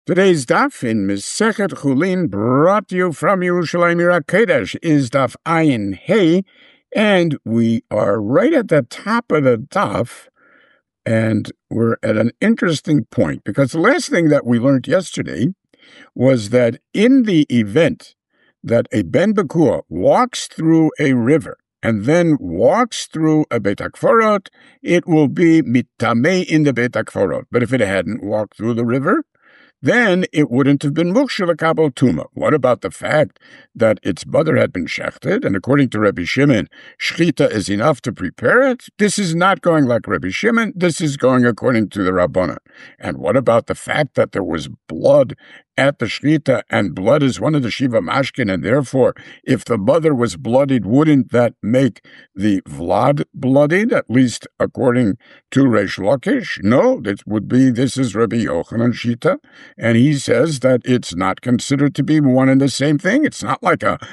Today's daf in Masechet Chulin, brought to you from Yerushalayim Ira Kodesh, is daf Ayin Hey, and we are right at the top of the daf, and we're at an interesting point, because the last thing that we learned yesterday was that in the event that a Ben Bekua walks through a river and then walks through a Beit HaKforot, it will be mitamei in the Beit HaKforot. But if it hadn't walked through the river, then it wouldn't have been Muksheh L'Kabel Tuma. What about the fact that its mother had been shechted, and according to Rabbi Shimon, shchita is enough to prepare it? This is not going like Rabbi Shimon. This is going according to the Rabbanan. And what about the fact that there was blood at the shchita, and blood is one of the Shiva Mashkin, and therefore, if the mother was bloodied, wouldn't that make the Vlad bloodied, at least according to Reish Lakish? No, this is Rabbi Yochanan Shita, and he says that it's not considered to be one and the same thing. It's not like a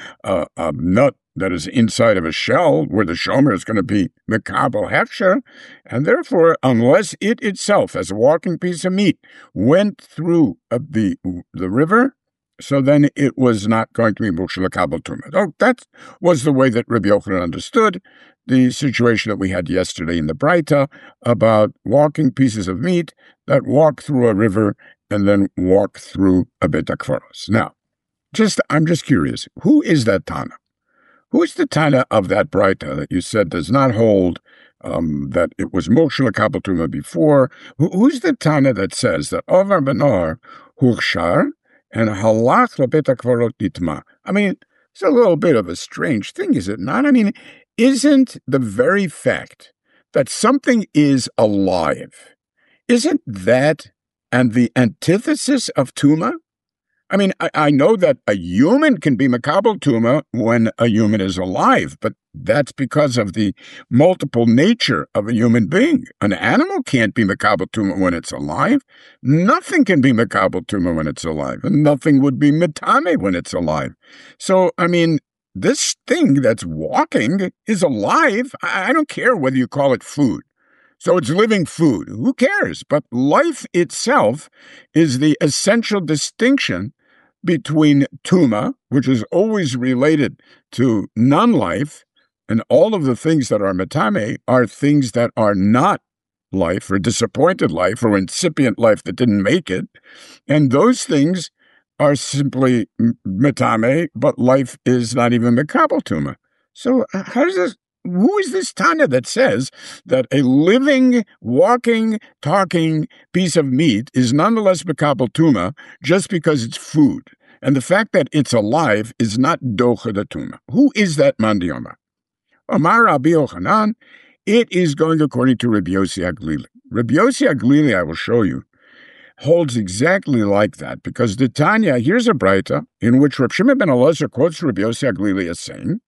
nut that is inside of a shell where the shomer is going to be mekabel hefsher, and therefore, unless it itself, as a walking piece of meat, went through the river, so then it was not going to be Muksheh L'Kabel Tumah. Oh, that was the way that Rabbi Yochanan understood the situation that we had yesterday in the Braita about walking pieces of meat that walk through a river and then walk through a Beit HaKforos. Now, I'm just curious, who is that Tana? Who is the Tana of that Braita that you said does not hold that it was Muksheh L'Kabel Tumah before? Who's the Tana that says that Ovar Benor Huchshar and halach lebeit hakvarot nitma? I mean, it's a little bit of a strange thing, is it not? I mean, isn't the very fact that something is alive, isn't that and the antithesis of tuma? I mean, I know that a human can be makabel tuma when a human is alive, but that's because of the multiple nature of a human being. An animal can't be makabel tuma when it's alive. Nothing can be makabel tuma when it's alive, and nothing would be mitame when it's alive. So, I mean, this thing that's walking is alive. I don't care whether you call it food. So it's living food. Who cares? But life itself is the essential distinction between tuma, which is always related to non-life, and all of the things that are metame are things that are not life, or disappointed life, or incipient life that didn't make it. And those things are simply metame, but life is not even mekabel tuma. So how does this? Who is this Tana that says that a living, walking, talking piece of meat is nonetheless mekabel tuma just because it's food? And the fact that it's alive is not docha the tuma. Who is that mandioma? Omar Rabbi Yochanan, it is going according to Rabbi Yossi Aglili. Rabbi Yossi Aglili, I will show you, holds exactly like that, because the Tanya, here's a Braita in which Reb Shimon ben Elazar quotes Rabbi Yossi Aglili as saying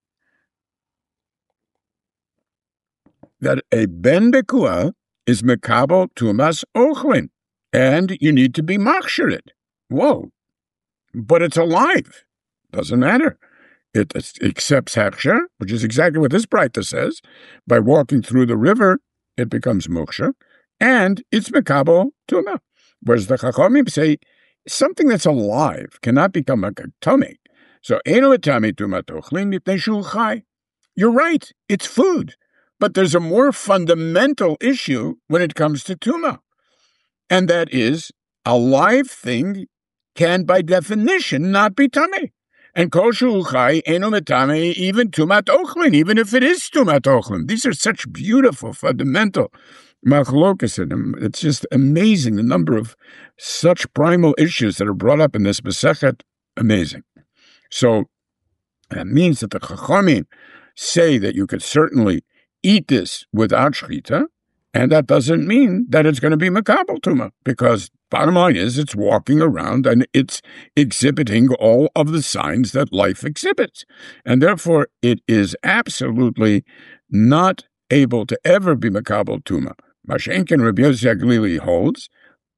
that a ben bekua is mekabel tumas ochlin, and you need to be machshir it. Whoa. But it's alive. Doesn't matter. It accepts hechsher, which is exactly what this Braita says. By walking through the river, it becomes moksha, and it's mekabel tuma. Whereas the Chachamim say something that's alive cannot become a tummy. So eno etami tumat ochlin mipnei shu chai. You're right. It's food. But there's a more fundamental issue when it comes to tuma, and that is a live thing can, by definition, not be tummy. And kol shu chai eno metame, even tumat ochlin, even if it is tumat ochlin. These are such beautiful, fundamental machlokas in them. It's just amazing, the number of such primal issues that are brought up in this Masechet. Amazing. So that means that the Chachamim say that you could certainly eat this without shchita, and that doesn't mean that it's going to be mekabel tuma, because bottom line is it's walking around and it's exhibiting all of the signs that life exhibits, and therefore it is absolutely not able to ever be mekabel tuma. Mashenkin Rabbi Yossi Aglili holds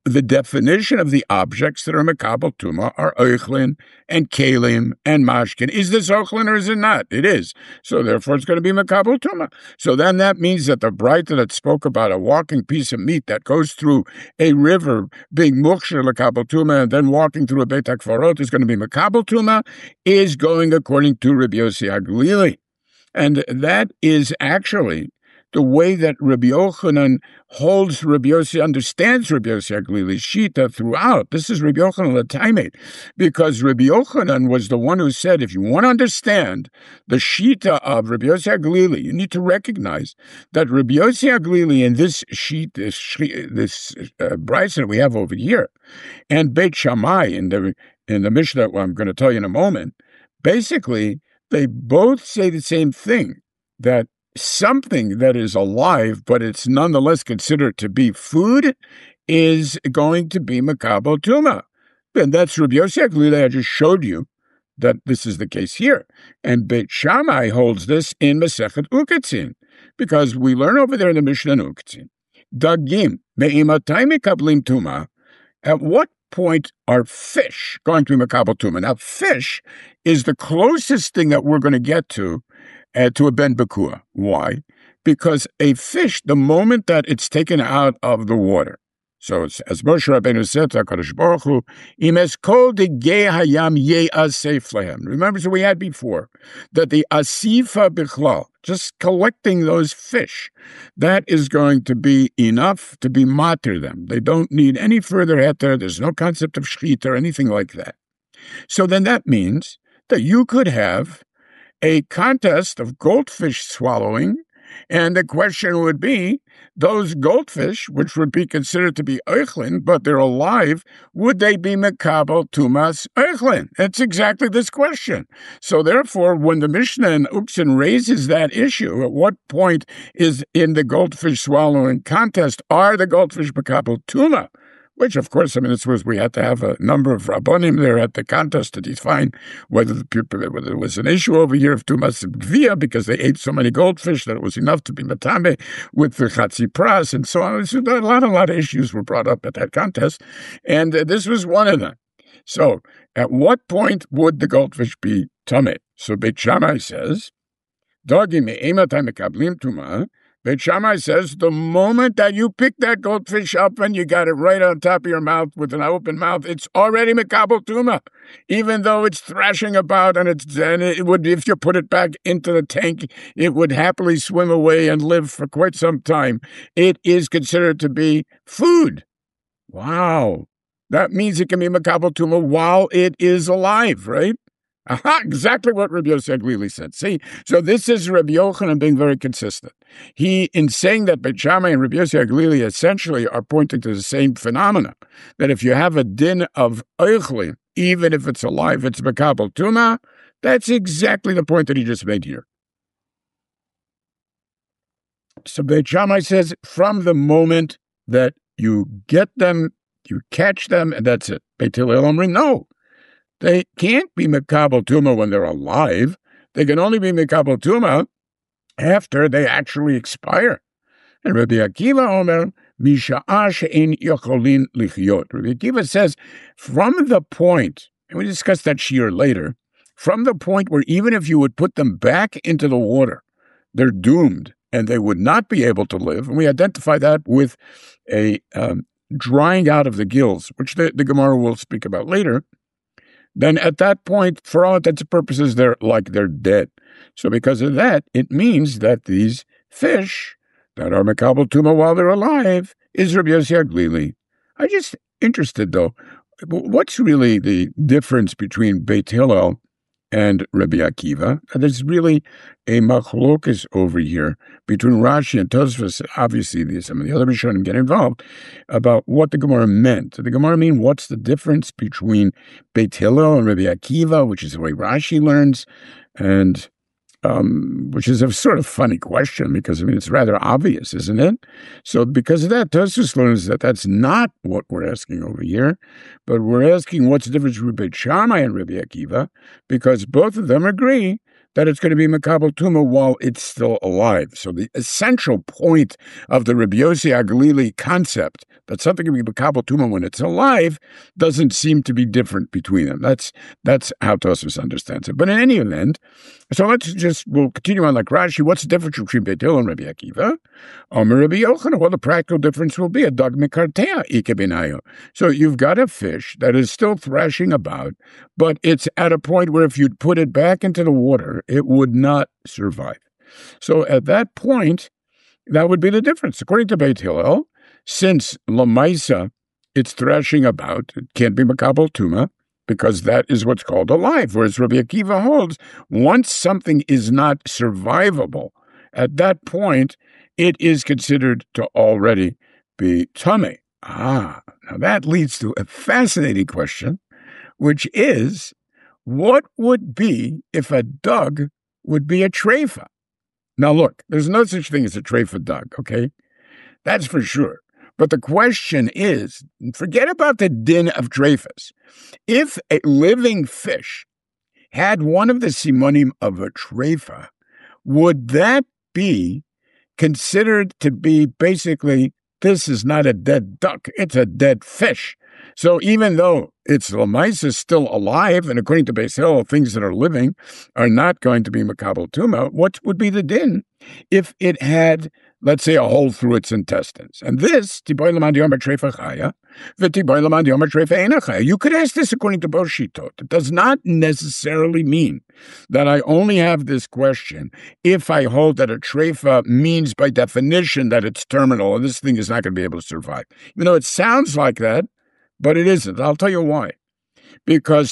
the definition of the objects that are Makabel Tuma are Eichlin and Kalim and Mashkin. Is this Eichlin or is it not? It is. So therefore it's going to be Makabel Tuma. So then that means that the Braita that spoke about a walking piece of meat that goes through a river being Mukshir Makabel Tuma and then walking through a Beit HaKvarot is going to be Makabel Tuma is going according to Rabbi Yossi HaGlili. And that is actually the way that Rabbi Yochanan holds Rabbi Yossi, understands Rabbi Yossi HaGlili's Shita throughout. This is Rabbi Yochanan Lataimet, because Rabbi Yochanan was the one who said, if you want to understand the Shita of Rabbi Yossi HaGlili, you need to recognize that Rabbi Yossi HaGlili in this sheet, this Bryce that we have over here, and Beit Shammai in the Mishnah, well, I'm going to tell you in a moment, basically, they both say the same thing, that something that is alive, but it's nonetheless considered to be food, is going to be Makabel Tuma. And that's Rabbi Yossi HaGlili. I just showed you that this is the case here. And Beit Shammai holds this in Masechet Uketzin, because we learn over there in the Mishnah Uketzin, Dagim, me'imatai mekablim Tuma, at what point are fish going to be Makabel Tuma? Now, fish is the closest thing that we're going to get to a ben bekua. Why? Because a fish, the moment that it's taken out of the water, so it's, as Moshe Rabbeinu said to HaKadosh Baruch Hu, Im es kol degei hayam ye'asef lehem. Remember, so we had before, that the asifa bichlal, just collecting those fish, that is going to be enough to be matir them. They don't need any further heter. There's no concept of shchita or anything like that. So then that means that you could have a contest of goldfish swallowing, and the question would be, those goldfish, which would be considered to be Eichlin, but they're alive, would they be Makabel Tumas Eichlin? It's exactly this question. So therefore, when the Mishnah in Uktzin raises that issue, at what point is in the goldfish swallowing contest, are the goldfish Makabel Tuma? Which, of course, I mean, it was we had to have a number of rabbonim there at the contest to define whether there was an issue over here of tumas gvia because they ate so many goldfish that it was enough to be matame with the chatzi pras and so on. So a lot of issues were brought up at that contest, and this was one of them. So, at what point would the goldfish be tameh? So Beit Shammai says, "Dogi me'ematay mekablim tuma." Beit Shammai says, the moment that you pick that goldfish up and you got it right on top of your mouth with an open mouth, it's already Makabel Tuma. Even though it's thrashing about and it would, if you put it back into the tank, it would happily swim away and live for quite some time. It is considered to be food. Wow. That means it can be Makabel Tuma while it is alive, right? Aha, exactly what Rabbi Yossi HaGlili said. See, so this is Rabbi Yochanan being very consistent. He, in saying that Beit Shammai and Rabbi Yossi HaGlili essentially are pointing to the same phenomena, that if you have a din of Eichlin, even if it's alive, it's Makabel Tuma, that's exactly the point that he just made here. So Beit Shammai says, from the moment that you get them, you catch them, and that's it. Beit Hillel Omrim, no. They can't be Makabel Tuma when they're alive. They can only be Makabel Tuma after they actually expire. And Rabbi Akiva Omer, Misha'a she'en yocholin lichyot. Rabbi Akiva says, from the point, and we discussed that shiur later, from the point where even if you would put them back into the water, they're doomed and they would not be able to live. And we identify that with a drying out of the gills, which the Gemara will speak about later. Then at that point, for all intents and purposes, they're dead. So because of that, it means that these fish that are Makabel Tuma while they're alive is Rabbi Yossi HaGlili. I'm just interested, though, what's really the difference between Beit Hillel and Rabbi Akiva? There's really a machlokas over here between Rashi and Tosfos. Obviously, some of the other Rishonim get involved about what the Gemara meant. Did the Gemara mean what's the difference between Beit Hillel and Rabbi Akiva, which is the way Rashi learns, and which is a sort of funny question because, I mean, it's rather obvious, isn't it? So because of that, Tosfos learns that that's not what we're asking over here, but we're asking what's the difference between Beit Shammai and Rabbi Akiva, because both of them agree that it's going to be Makabel Tuma while it's still alive. So the essential point of the Rabbi Yossi Aglili concept that something can be Makabel Tuma when it's alive doesn't seem to be different between them. That's how Tosfos understands it. But in any event, so we'll continue on like Rashi. What's the difference between Beit Hillel and Rabbi Akiva? Rabbi Yochanan, well, the practical difference will be a dog mekartea ikebenayo. So you've got a fish that is still thrashing about, but it's at a point where if you'd put it back into the water, it would not survive. So at that point, that would be the difference. According to Beit Hillel, since Lamaisa, it's thrashing about, it can't be Makabel Tuma, because that is what's called alive. Whereas Rabbi Akiva holds, once something is not survivable, at that point, it is considered to already be Tameh. Now that leads to a fascinating question, which is, what would be if a dug would be a treifa? Now look, there's no such thing as a treifa dug, okay? That's for sure. But the question is, forget about the din of treifas. If a living fish had one of the simonim of a treifa, would that be considered to be basically, this is not a dead duck, it's a dead fish? So even though its lamaisa still alive, and according to Beis Hillel, things that are living are not going to be makabel tuma, what would be the din if it had, let's say, a hole through its intestines? And this, tiboy lamad yom treifa chaya, v'tiboy lamad yom treifa eina chaya. You could ask this according to both shitot. It does not necessarily mean that I only have this question if I hold that a treifa means by definition that it's terminal and this thing is not going to be able to survive. Even though it sounds like that, but it isn't. I'll tell you why. Because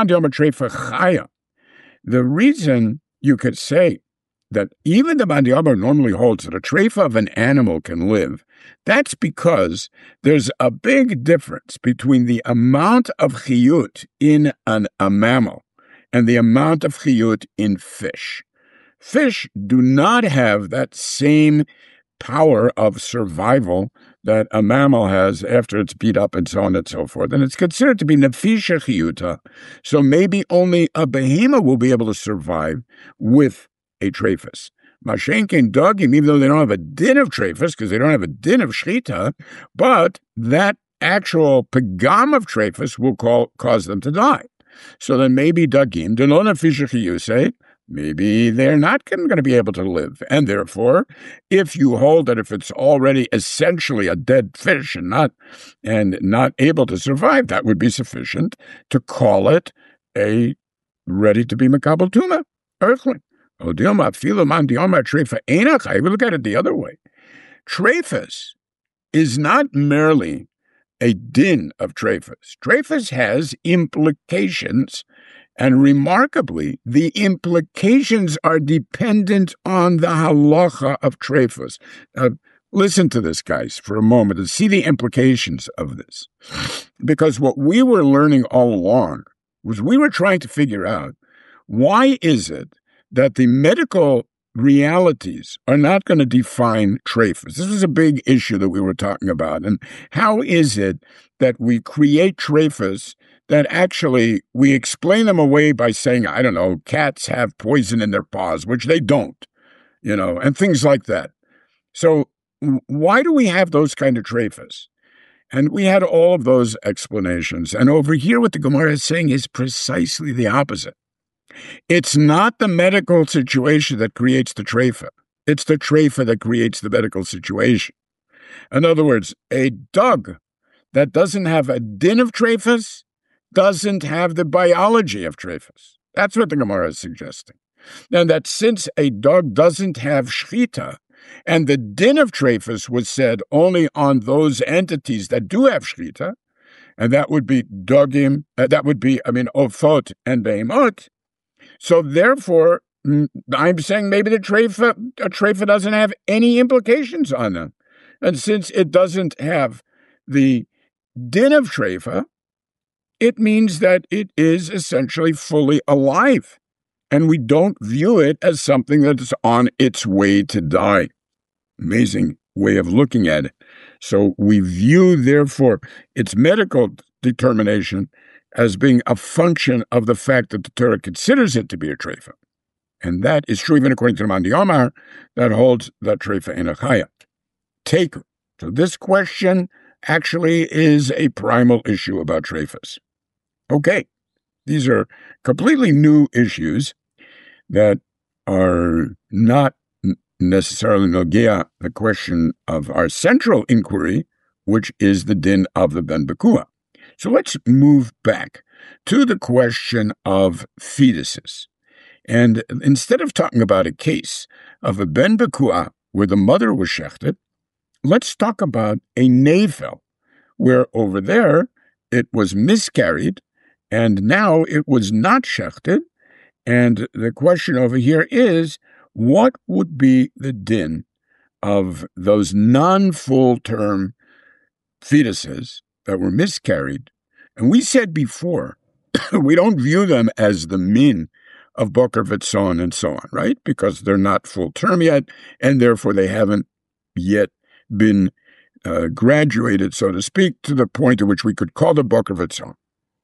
the reason you could say that even the Mandiyama normally holds that a treifa of an animal can live, that's because there's a big difference between the amount of chiyut in a mammal and the amount of chiyut in fish. Fish do not have that same power of survival that a mammal has after it's beat up and so on and so forth. And it's considered to be nefisha chiyuta. So maybe only a behemoth will be able to survive with a treifas. Mashenkin dogim, even though they don't have a din of treifas, because they don't have a din of shchita, but that actual pagam of treifas will cause them to die. So then maybe dagim, delon nefisha chiyusei, maybe they're not going to be able to live. And therefore, if you hold that if it's already essentially a dead fish and not able to survive, that would be sufficient to call it a ready to be makabel tuma, earthling. We look at it the other way. Treifas is not merely a din of treifas. Treifas has implications. And remarkably, the implications are dependent on the halacha of treifas. Listen to this, guys, for a moment and see the implications of this. Because what we were learning all along was we were trying to figure out, why is it that the medical realities are not going to define treifas? This was a big issue that we were talking about. And how is it that we create treifas that actually we explain them away by saying, I don't know, cats have poison in their paws, which they don't, and things like that. So why do we have those kind of treifas? And we had all of those explanations. And over here, what the Gemara is saying is precisely the opposite. It's not the medical situation that creates the treifa. It's the treifa that creates the medical situation. In other words, a dog that doesn't have a din of treifas doesn't have the biology of treifas. That's what the Gemara is suggesting. And that since a dog doesn't have shchita, and the din of treifas was said only on those entities that do have shchita, and that would be dogim, ofot and behemot. So therefore, I'm saying maybe a treifa doesn't have any implications on them. And since it doesn't have the din of treifa, it means that it is essentially fully alive, and we don't view it as something that is on its way to die. Amazing way of looking at it. So we view, therefore, its medical determination as being a function of the fact that the Torah considers it to be a treifa. And that is true even according to the Mandi Omar, that holds that treifa in a chaya. Taker. So this question actually is a primal issue about treifas. Okay, these are completely new issues that are not necessarily nogea the question of our central inquiry, which is the din of the ben bekua. So let's move back to the question of fetuses. And instead of talking about a case of a ben bekua where the mother was shechted, let's talk about a nefel, where over there it was miscarried, and now it was not shechted. And the question over here is, what would be the din of those non-full-term fetuses that were miscarried? And we said before, we don't view them as the min of Boker Vitzon and so on, right? Because they're not full-term yet, and therefore they haven't yet been graduated, so to speak, to the point at which we could call the Boker Vitzon.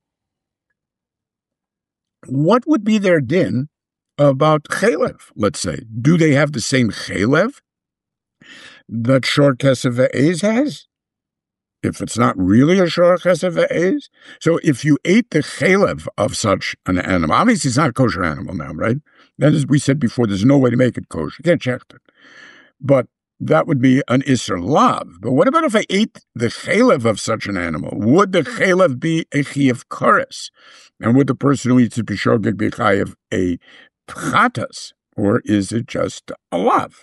What would be their din about chelev, let's say? Do they have the same chelev that Shor Kesef Ve'ez has? If it's not really a Shor Kesef Ve'ez? So if you ate the chelev of such an animal, obviously it's not a kosher animal now, right? Then, as we said before, there's no way to make it kosher. You can't check it. But that would be an Isser Lav. But what about if I ate the chelev of such an animal? Would the chelev be a Chiyuv Kares? And would the person who eats a Pishogeg be Chayiv a Pchatas? Or is it just a Lav?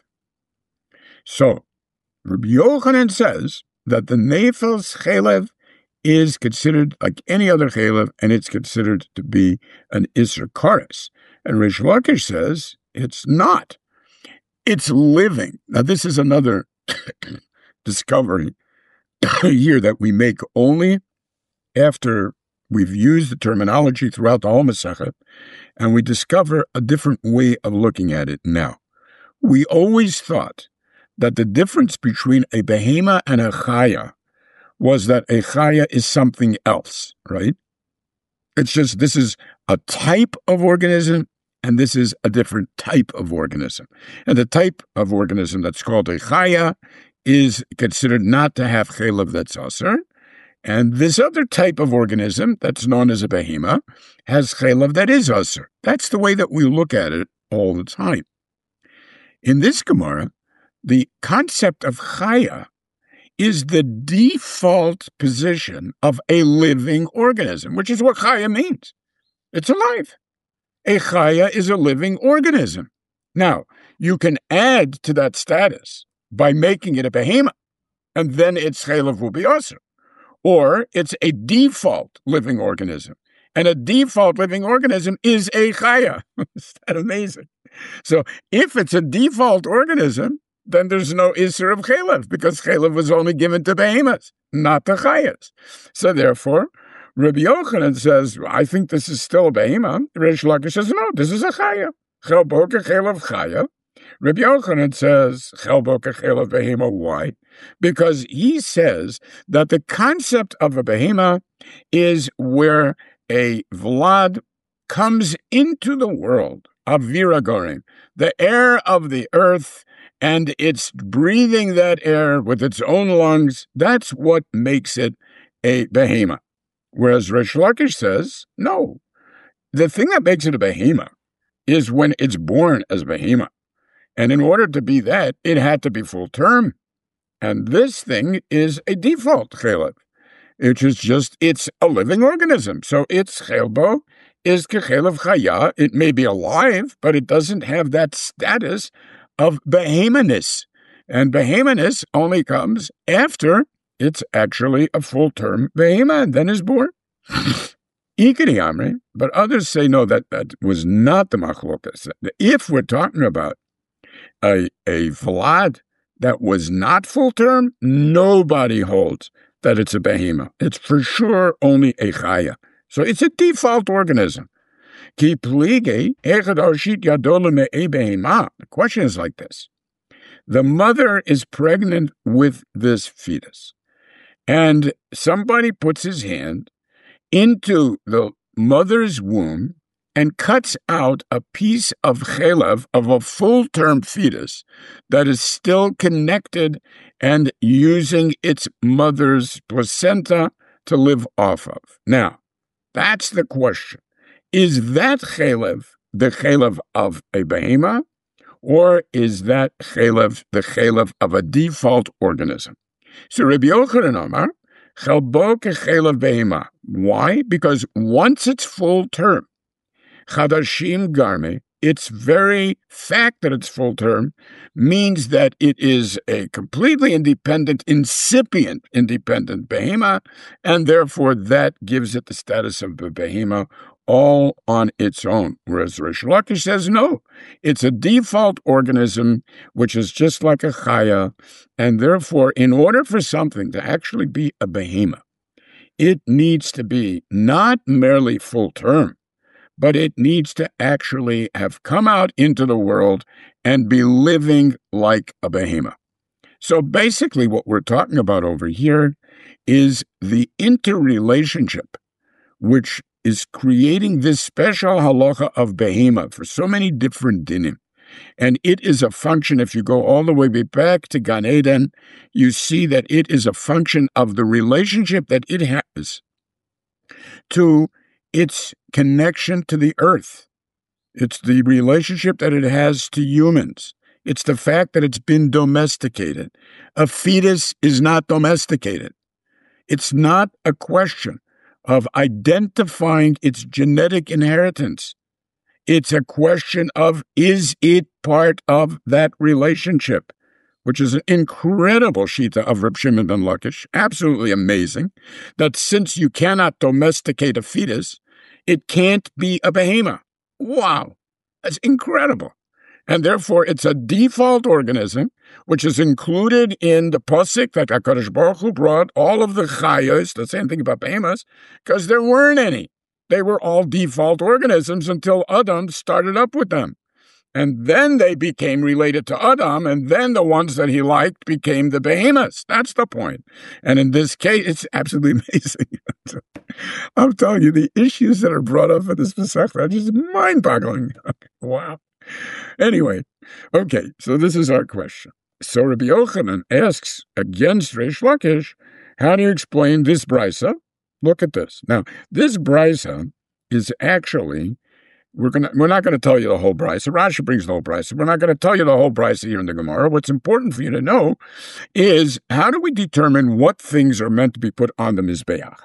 So, Rabbi Yochanan says that the Nefel's chelev is considered like any other chelev, and it's considered to be an Isser Kares. And Rish Lakish says it's not. It's living. Now, this is another discovery here that we make only after we've used the terminology throughout the whole Masechet, and we discover a different way of looking at it now. We always thought that the difference between a behema and a chaya was that a chaya is something else, right? It's just this is a type of organism, and this is a different type of organism. And the type of organism that's called a chaya is considered not to have chelev that's aser. And this other type of organism that's known as a behema has chelev that is aser. That's the way that we look at it all the time. In this Gemara, the concept of chaya is the default position of a living organism, which is what chaya means. It's alive. A chaya is a living organism. Now, you can add to that status by making it a behema, and then its chelev will be aser. Or it's a default living organism. And a default living organism is a chaya. Isn't that amazing? So if it's a default organism, then there's no Isser of chelev, because chelev was only given to behemoths, not to chayas. So therefore, Rabbi Yochanan says, I think this is still a behemah. Rish Lakish says, no, this is a chaya. Chel boker chelev chaya. Rabbi Yochanan says, Chel boker chelev behemah. Why? Because he says that the concept of a behemah is where a vlad comes into the world of viragorim, the air of the earth, and it's breathing that air with its own lungs. That's what makes it a behemah. Whereas Rish Lakish says, no, the thing that makes it a behemah is when it's born as a behemah. And in order to be that, it had to be full term. And this thing is a default chelev, which is just, it's a living organism. So its chelbo is kechelev chaya. It may be alive, but it doesn't have that status of behemoths. And behemoths only comes after it's actually a full-term behemah, and then is born. Ikari Amri, but others say no, that was not the machlokas. If we're talking about a vlad that was not full-term, nobody holds that it's a behemah. It's for sure only a chaya. So it's a default organism. The question is like this. The mother is pregnant with this fetus, and somebody puts his hand into the mother's womb and cuts out a piece of chelev of a full-term fetus that is still connected and using its mother's placenta to live off of. Now, that's the question. Is that chelev the chelev of a behema, or is that chelev the chelev of a default organism? So Rabbi Yochanan Amar, chelbo kechelev behema. Why? Because once it's full term, chadashim garme, its very fact that it's full term means that it is a completely independent, incipient independent behema, and therefore that gives it the status of a behema all on its own. Whereas Reish Lakish says no, it's a default organism which is just like a chaya, and therefore in order for something to actually be a behema, it needs to be not merely full term, but it needs to actually have come out into the world and be living like a behema. So basically what we're talking about over here is the interrelationship, which is creating this special halacha of behema for so many different dinim. And it is a function, if you go all the way back to Gan Eden, you see that it is a function of the relationship that it has to its connection to the earth. It's the relationship that it has to humans. It's the fact that it's been domesticated. A fetus is not domesticated. It's not a question of identifying its genetic inheritance. It's a question of, is it part of that relationship? Which is an incredible shita of Reb Shimon ben Lakish, absolutely amazing, that since you cannot domesticate a fetus, it can't be a behema. Wow, that's incredible. And therefore, it's a default organism, which is included in the pasuk that HaKadosh Baruch Hu brought all of the chayos, the same thing about behemoths, because there weren't any. They were all default organisms until Adam started up with them. And then they became related to Adam, and then the ones that he liked became the behemoths. That's the point. And in this case, it's absolutely amazing. I'm telling you, the issues that are brought up in this Masechta are just mind-boggling. Wow. Anyway, okay, so this is our question. So Rabbi Yochanan asks against Reish Lakish, how do you explain this brisa? Look at this. Now, this brisa is actually, we're not going to tell you the whole brisa. Rashi brings the whole brisa. We're not going to tell you the whole brisa here in the Gemara. What's important for you to know is, how do we determine what things are meant to be put on the Mizbeach?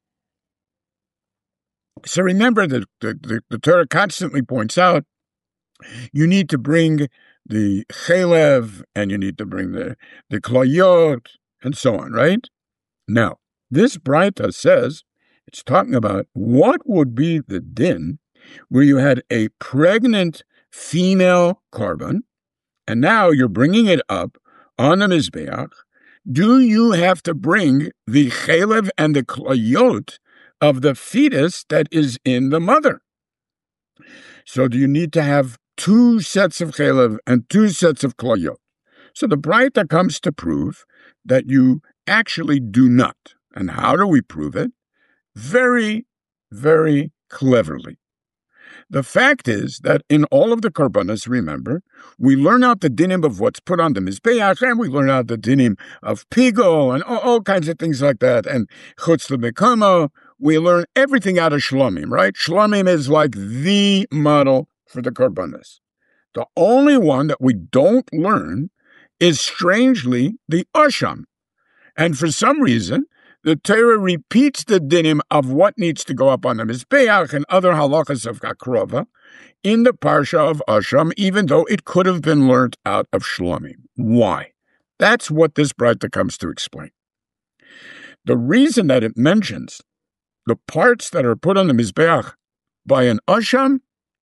So remember that the Torah constantly points out you need to bring the chelev, and you need to bring the kloyot, and so on, right? Now, this Braita says, it's talking about what would be the din where you had a pregnant female korban, and now you're bringing it up on the Mizbeach. Do you have to bring the chelev and the kloyot of the fetus that is in the mother? So do you need to have 2 sets of chelev and 2 sets of kloyot? So the Braita comes to prove that you actually do not. And how do we prove it? Very, very cleverly. The fact is that in all of the korbanos, remember, we learn out the dinim of what's put on the Mizbeach, and we learn out the dinim of pigo, and all kinds of things like that, and chutz l'mekama. We learn everything out of Shlomim, right? Shlomim is like the model for the korbanos. The only one that we don't learn is, strangely, the Asham. And for some reason, the Torah repeats the dinim of what needs to go up on the Mizbeach and other halachas of Kakrova in the Parsha of Asham, even though it could have been learned out of Shlomim. Why? That's what this Braita comes to explain. The reason that it mentions the parts that are put on the Mizbeach by an Asham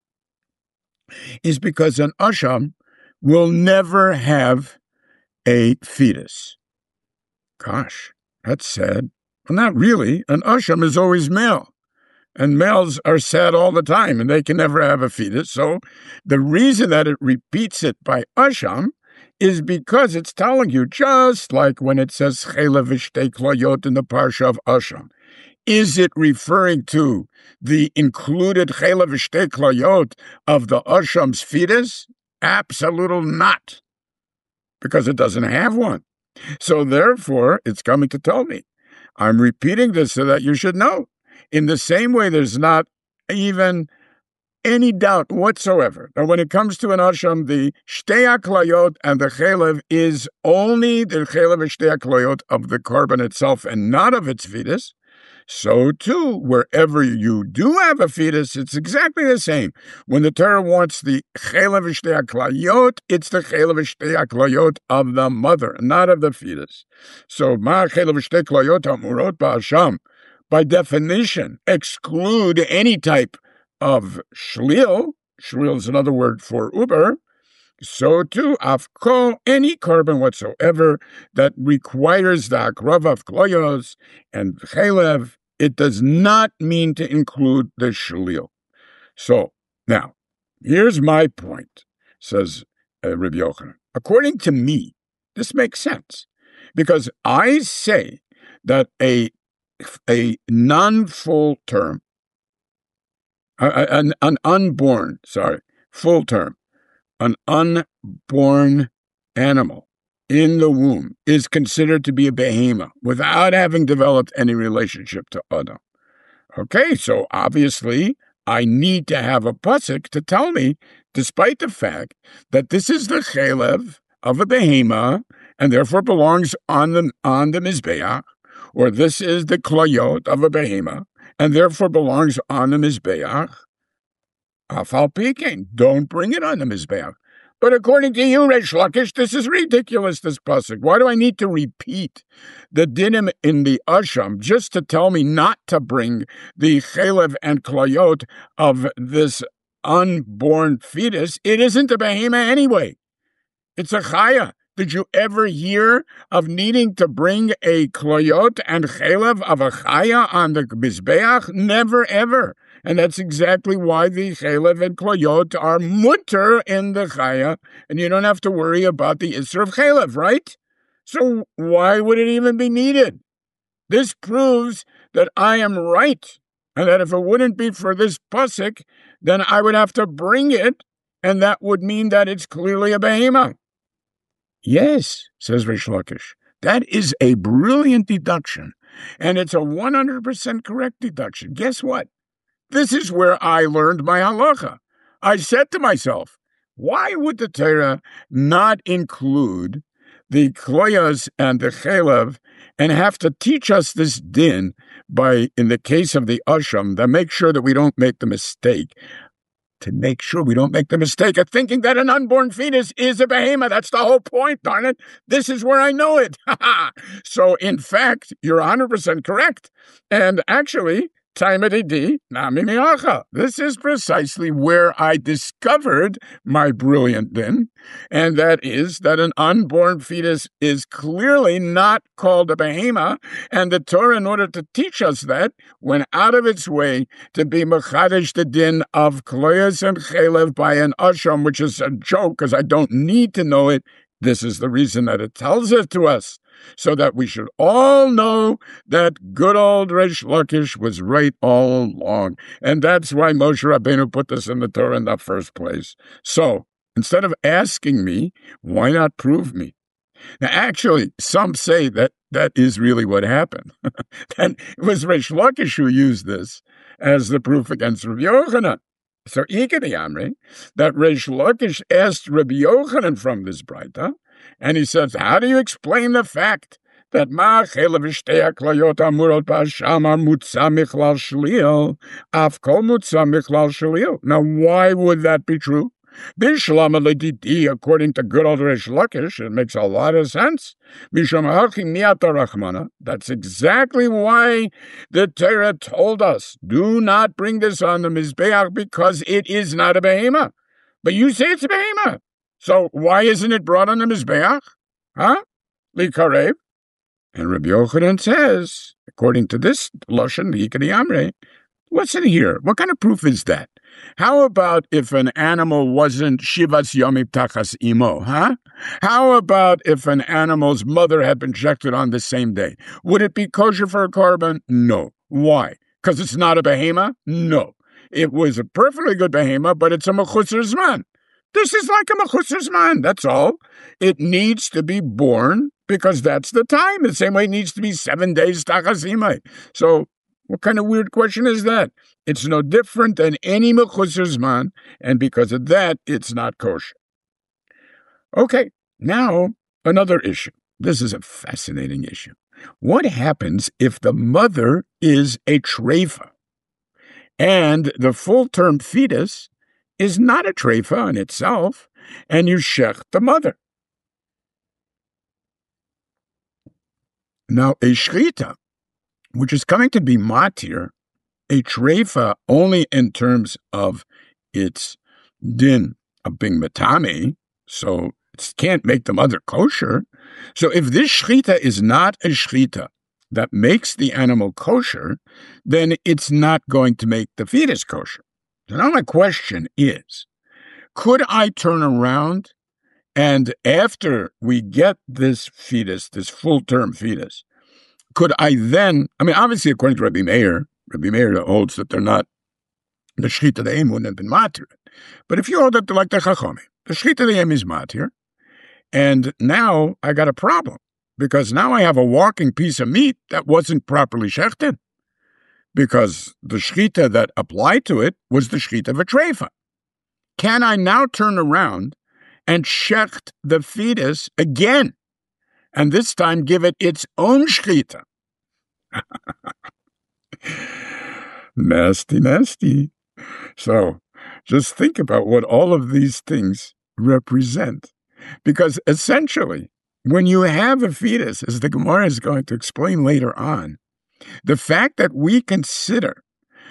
is because an Asham will never have a fetus. Gosh, that's sad. Well, not really. An Asham is always male. And males are sad all the time, and they can never have a fetus. So the reason that it repeats it by Asham is because it's telling you, just like when it says Chelev v'shtei kloyot in the Parsha of Asham, Is it referring to the included chela v'shtei klayot of the Asham's fetus? Absolutely not, because it doesn't have one. So therefore, it's coming to tell me. I'm repeating this so that you should know. In the same way, there's not even any doubt whatsoever that when it comes to an Asham, the Shtei HaKlayot and the Chelev is only the Chelev and Shtei HaKlayot of the carbon itself and not of its fetus. So too, wherever you do have a fetus, it's exactly the same. When the Torah wants the Chelev and Shtei HaKlayot, it's the Chelev and Shtei HaKlayot of the mother, not of the fetus. So, Ma Chelev and Shtei HaKlayot HaMurot Ba'asham, by definition, exclude any type of shlil. Shlil is another word for uber. So too, afko, any carbon whatsoever that requires the akrav of kloyos and chelev, it does not mean to include the shlil. So now, here's my point, says Rabbi Yochanan. According to me, this makes sense because I say that a non-full term, an unborn, full term, an unborn animal in the womb is considered to be a behema without having developed any relationship to Adam. Okay, so obviously I need to have a pasuk to tell me, despite the fact that this is the chelev of a behema and therefore belongs on the mizbeach, or this is the klayot of a behema and therefore belongs on the mizbeach. Afal Peking, don't bring it on the mizbeach. But according to you, Reish Lakish, this is ridiculous, this pasuk. Why do I need to repeat the dinim in the Asham just to tell me not to bring the chelev and klayot of this unborn fetus? It isn't a behema anyway. It's a chaya. Did you ever hear of needing to bring a klayot and chelev of a chaya on the mizbeach? Never, ever. And that's exactly why the chelev and klayot are mutter in the chaya, and you don't have to worry about the isser of chelev, right? So why would it even be needed? This proves that I am right, and that if it wouldn't be for this pasuk, then I would have to bring it, and that would mean that it's clearly a behema. Yes, says Reish Lakish, that is a brilliant deduction, and it's a 100% correct deduction. Guess what? This is where I learned my halacha. I said to myself, why would the Torah not include the kloyas and the chelev and have to teach us this din by, in the case of the asham, to make sure that we don't make the mistake of thinking that an unborn fetus is a behema. That's the whole point, darn it. This is where I know it. So, in fact, you're 100% correct. And actually, this is precisely where I discovered my brilliant din, and that is that an unborn fetus is clearly not called a behema, and the Torah, in order to teach us that, went out of its way to be mechadesh the din of kloyas and chelev by an asham, which is a joke because I don't need to know it. This is the reason that it tells it to us, so that we should all know that good old Reish Lakish was right all along. And that's why Moshe Rabbeinu put this in the Torah in the first place. So, instead of asking me, why not prove me? Now, actually, some say that that is really what happened. That it was Reish Lakish who used this as the proof against Rabbi Yochanan. So, Ikedi Amri, that Reish Lakish asked Rabbi Yochanan from this Braita, and he says, how do you explain the fact that ma chelev v'shtei haklayot amurot ba'asham are mutza michlal shlil, af kol mutza michlal shlil? Now, why would that be true? Bishlam Ledidi, according to good old Reish Lakish, it makes a lot of sense. That's exactly why the Torah told us, do not bring this on the Mizbeach because it is not a behema. But you say it's a behema. So why isn't it brought on the Mizbeach? Huh? Likarev. And Rabbi Yochanan says, according to this Lashon, Ikedi Amre, listen here, what kind of proof is that? How about if an animal wasn't Shivas Yomim Tachas Imo, huh? How about if an animal's mother had been shechted on the same day? Would it be kosher for a korban? No. Why? Because it's not a behema? No. It was a perfectly good behema, but it's a mechusar zman. This is like a mechusar zman, that's all. It needs to be born because that's the time. The same way it needs to be 7 days tachas. So what kind of weird question is that? It's no different than any mechusar zman, and because of that, it's not kosher. Okay, now another issue. This is a fascinating issue. What happens if the mother is a treifa and the full-term fetus is not a treifa in itself, and you shech the mother? Now, a shchita, which is coming to be matir, a treifa only in terms of its din of being matame, so it can't make the mother kosher. So if this shchita is not a shchita that makes the animal kosher, then it's not going to make the fetus kosher. So now my question is, could I turn around and after we get this fetus, this full-term fetus, could I then, obviously according to Rabbi Meir holds that they're not, the shchita de'em wouldn't have been matir. But if you hold it like the Chachamim, the shchita de'em is matir, and now I got a problem, because now I have a walking piece of meat that wasn't properly shechted, because the shchita that applied to it was the shchita of a treifa. Can I now turn around and shecht the fetus again, and this time give it its own shchita? Nasty, nasty. So just think about what all of these things represent. Because essentially, when you have a fetus, as the Gemara is going to explain later on, the fact that we consider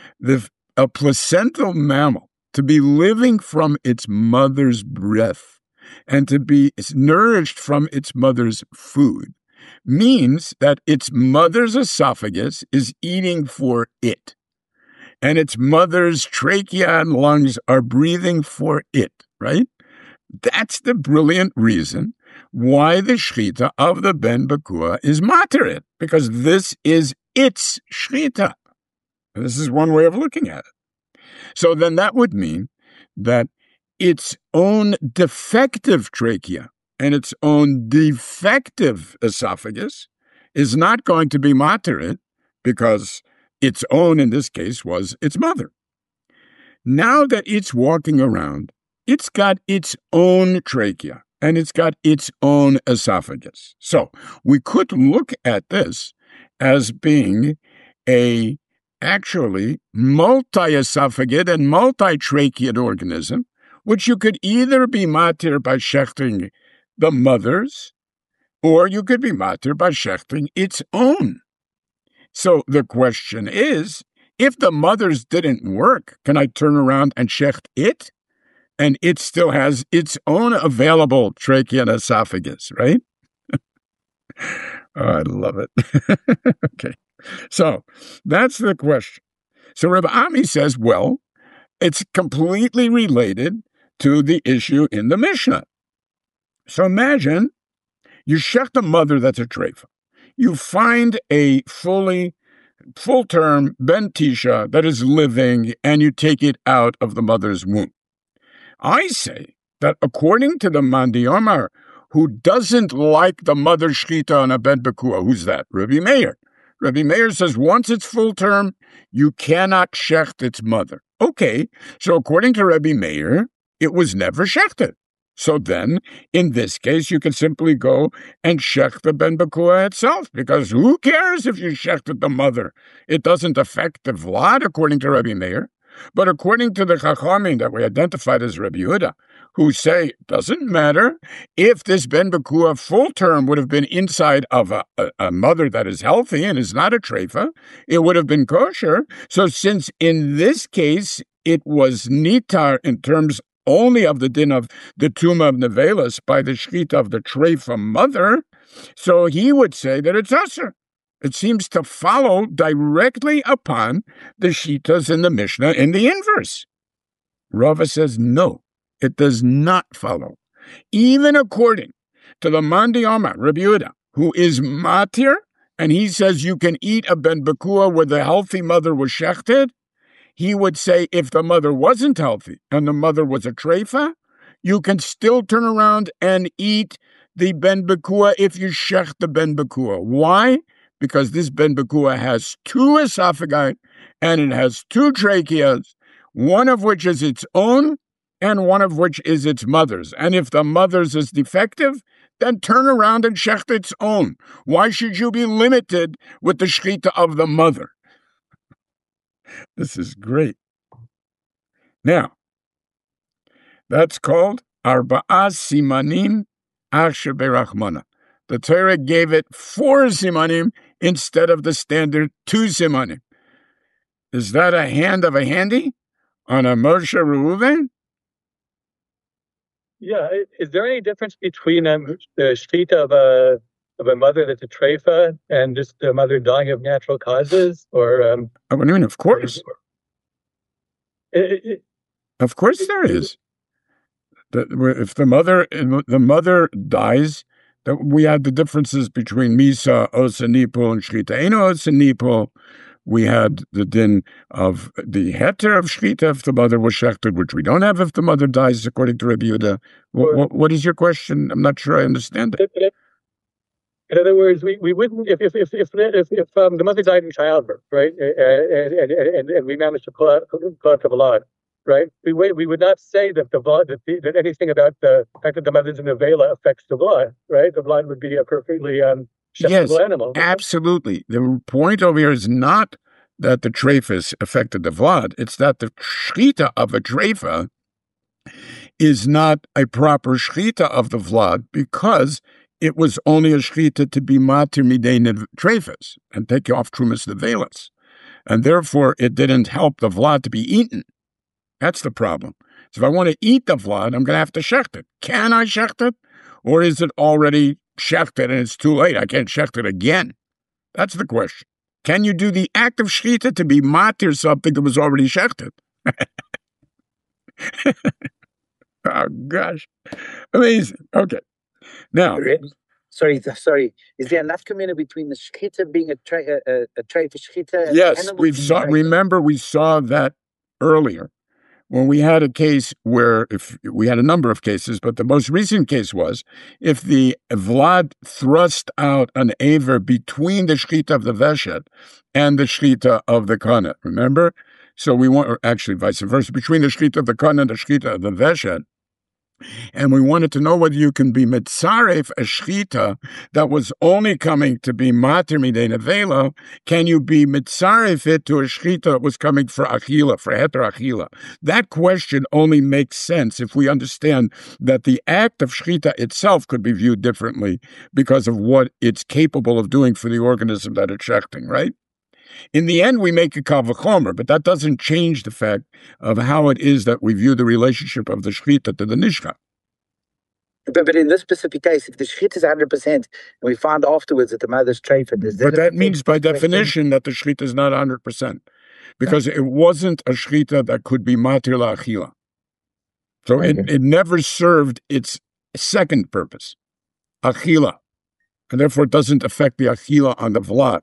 a placental mammal to be living from its mother's breath and to be nourished from its mother's food means that its mother's esophagus is eating for it, and its mother's trachea and lungs are breathing for it, right? That's the brilliant reason why the shchita of the ben bakua is materit, because this is its shchita. This is one way of looking at it. So then that would mean that its own defective trachea and its own defective esophagus is not going to be materit, because its own, in this case, was its mother. Now that it's walking around, it's got its own trachea, and it's got its own esophagus. So we could look at this as being a actually multi-esophagid and multi-tracheate organism, which you could either be matir by shechting the mother's, or you could be matir by shechting its own. So the question is, if the mother's didn't work, can I turn around and shecht it? And it still has its own available trachea and esophagus, right? Oh, I love it. Okay. So that's the question. So Reb Ami says, well, it's completely related to the issue in the Mishnah. So imagine you shecht a mother that's a treifa. You find a full-term ben tisha that is living, and you take it out of the mother's womb. I say that according to the Mandi Omar, who doesn't like the mother shchita on a ben bakua, who's that? Rabbi Meir. Rabbi Meir says once it's full term, you cannot shecht its mother. Okay, so according to Rabbi Meir, it was never shechted. So then, in this case, you can simply go and shech the ben bakua itself, because who cares if you shechted the mother? It doesn't affect the vlad, according to Rabbi Meir. But according to the Chachamim that we identified as Rabbi Yehuda, who say it doesn't matter if this ben bakua full term would have been inside of a mother that is healthy and is not a treifa, it would have been kosher. So since in this case it was nitar in terms only of the din of the tumah of nevelas by the shchita of the treifa mother, so he would say that it's usher. It seems to follow directly upon the shitas in the Mishnah in the inverse. Rava says no, it does not follow. Even according to the Mandi Omar, Rabbi Yehuda, who is matir and he says you can eat a ben bekua where the healthy mother was shechted, he would say if the mother wasn't healthy and the mother was a treifa, you can still turn around and eat the ben bekua if you shecht the ben bekua. Why? Because this ben bekua has two esophagi and it has two tracheas, one of which is its own and one of which is its mother's. And if the mother's is defective, then turn around and shecht its own. Why should you be limited with the shechita of the mother? This is great. Now, that's called Arba'ah Simanim Asher Berachmana. The Torah gave it 4 simanim instead of the standard 2 simanim. Is that a hand of a handy on a Moshe Reuven? Yeah. Is there any difference between the shechita of a mother that's a treifa and just the mother dying of natural causes? Or I mean, of course. Of course there is. If the mother dies, we had the differences between Misa, Osanipol, and Shchita Eino Osanipol. We had the din of the heter of Shchita if the mother was shechted, which we don't have if the mother dies, according to Rabbi Yehuda. What is your question? I'm not sure I understand it. In other words, we wouldn't if the mother died in childbirth, right? And we managed to pull out the blood, right? We would not say that the blood that anything about the fact that the mother's in the vela affects the blood, right? The blood would be a perfectly shechtable animal. Absolutely. The point over here is not that the trephus affected the blood; it's that the shechita of a treifa is not a proper shechita of the blood because it was only a shechita to be matir midei trephus and take off trumas nevelas, and therefore it didn't help the vlad to be eaten. That's the problem. So if I want to eat the vlad, I'm going to have to shecht it. Can I shecht it? Or is it already shechted and it's too late? I can't shecht it again. That's the question. Can you do the act of shechita to be matir something that was already shechted? Oh, gosh. Amazing. Okay. Now. Sorry. Is there enough community between the shechita being a tray for shechita? Yes, remember we saw that earlier. When we had a case where, if we had a number of cases, but the most recent case was if the Vlad thrust out an aver between the shechita of the veshet and the shechita of the kana. Remember? So we want, or actually vice versa, between the shechita of the kana and the shechita of the veshet. And we wanted to know whether you can be mitzaref a shechita that was only coming to be matir midei nevela. Can you be mitzaref it to a shechita that was coming for achila, for heter achila? That question only makes sense if we understand that the act of shechita itself could be viewed differently because of what it's capable of doing for the organism that it's shechting, right? In the end, we make a kal v'chomer, but that doesn't change the fact of how it is that we view the relationship of the shechita to the nishcha. But in this specific case, if the shechita is 100%, and we find afterwards that the mother's treifa, but that means by definition that the shechita is not 100%, because it wasn't a shechita that could be matir la'achila. So it never served its second purpose, achila, and therefore it doesn't affect the achila on the vlad.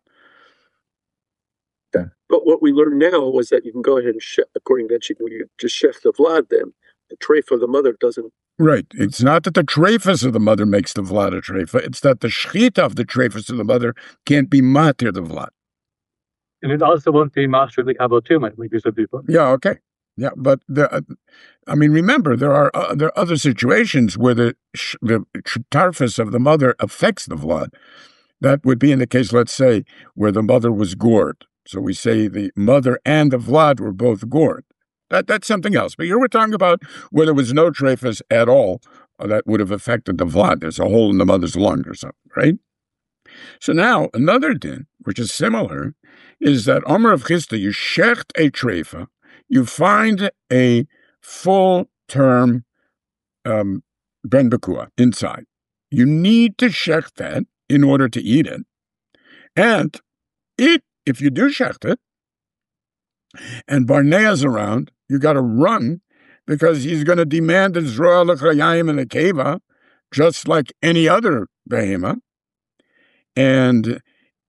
But what we learned now was that you can go ahead and according to that, you just shech the vlad. Then the treifa of the mother doesn't. Right. It's not that the trephus of the mother makes the vlad a treifa. It's that the shechita of the trephus of the mother can't be matir the vlad. And it also won't be master the kabbalah like you said before. Yeah. Okay. Yeah, but remember there are other situations where the tarfus of the mother affects the vlad. That would be in the case, let's say, where the mother was gored. So we say the mother and the vlad were both gored. That's something else. But here we're talking about where there was no trephus at all that would have affected the vlad. There's a hole in the mother's lung or something, right? So now another din, which is similar, is that Omer of Chisda, you shecht a treifa, you find a full-term ben bekua inside. You need to shecht that in order to eat it. And if you do shecht it, and Barnea's around, you got to run because he's going to demand the zroa l'chayayim in the keva, just like any other behema. And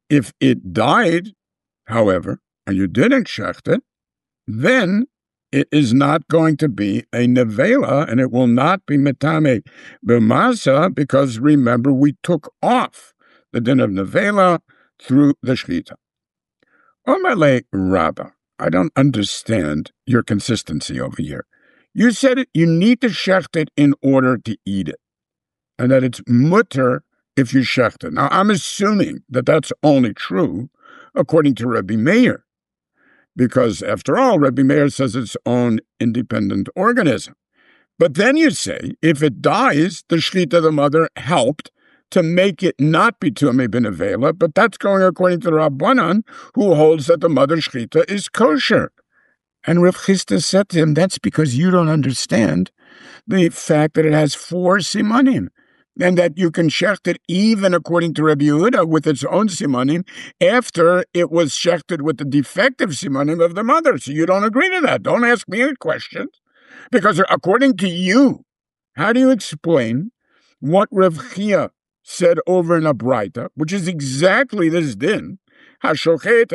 If it died, however, and you didn't shecht it, then it is not going to be a nevela, and it will not be metame b'masa, because remember, we took off the din of nevela through the shchita. Omerle Rabba, I don't understand your consistency over here. You said you need to shecht it in order to eat it, and that it's mutter if you shecht it. Now, I'm assuming that that's only true according to Rabbi Meir, because after all, Rabbi Meir says it's own independent organism. But then you say, if it dies, the shchita of the mother helped to make it not be Tumei b'nevela, but that's going according to the Rabbanan, who holds that the mother shchita is kosher. And Rav Chisda said to him, that's because you don't understand the fact that it has 4 simanim, and that you can shecht it even according to Rabbi Yehuda with its own simanim after it was shechted with the defective simanim of the mother. So you don't agree to that. Don't ask me any questions, because according to you, how do you explain what Rav Chia said over in a Braita, which is exactly this din? Exactly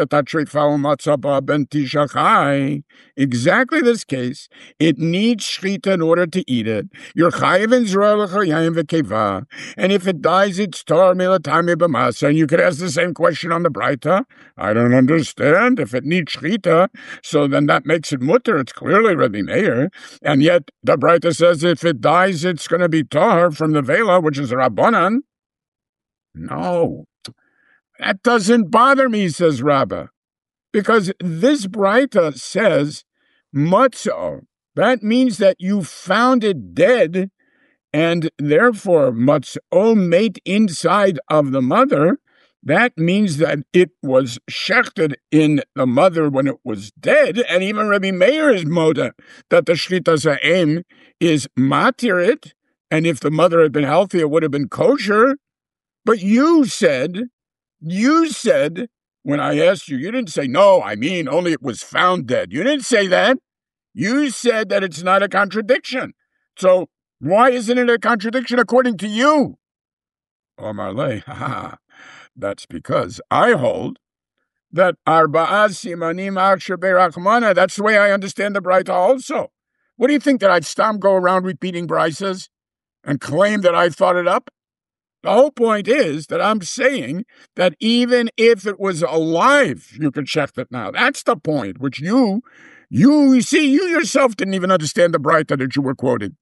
this case. It needs shchita in order to eat it. You're chayiv in zroa l'chayim v'keva, and if it dies, it's tar milatami b'masa. And you could ask the same question on the Braita. I don't understand. If it needs shchita, so then that makes it mutter. It's clearly Rabbi Meir, and yet the Braita says if it dies, it's going to be tar from the vela, which is Rabbanan. No. That doesn't bother me, says Rabbah, because this Braita says matzo. That means that you found it dead, and therefore matzo mate inside of the mother. That means that it was shechted in the mother when it was dead, and even Rabbi Meir is moda that the shchita za'em is matirit, and if the mother had been healthy, it would have been kosher. But you said, when I asked you, you didn't say, no, I mean, only it was found dead. You didn't say that. You said that it's not a contradiction. So why isn't it a contradiction according to you? Omar Lei, that's because I hold that arba'ah simanim aksher berachmana. That's the way I understand the Braita also. What do you think, that I'd go around repeating Brisas and claim that I thought it up? The whole point is that I'm saying that even if it was alive, you could check it now. That's the point, which you see, you yourself didn't even understand the Braita that you were quoting.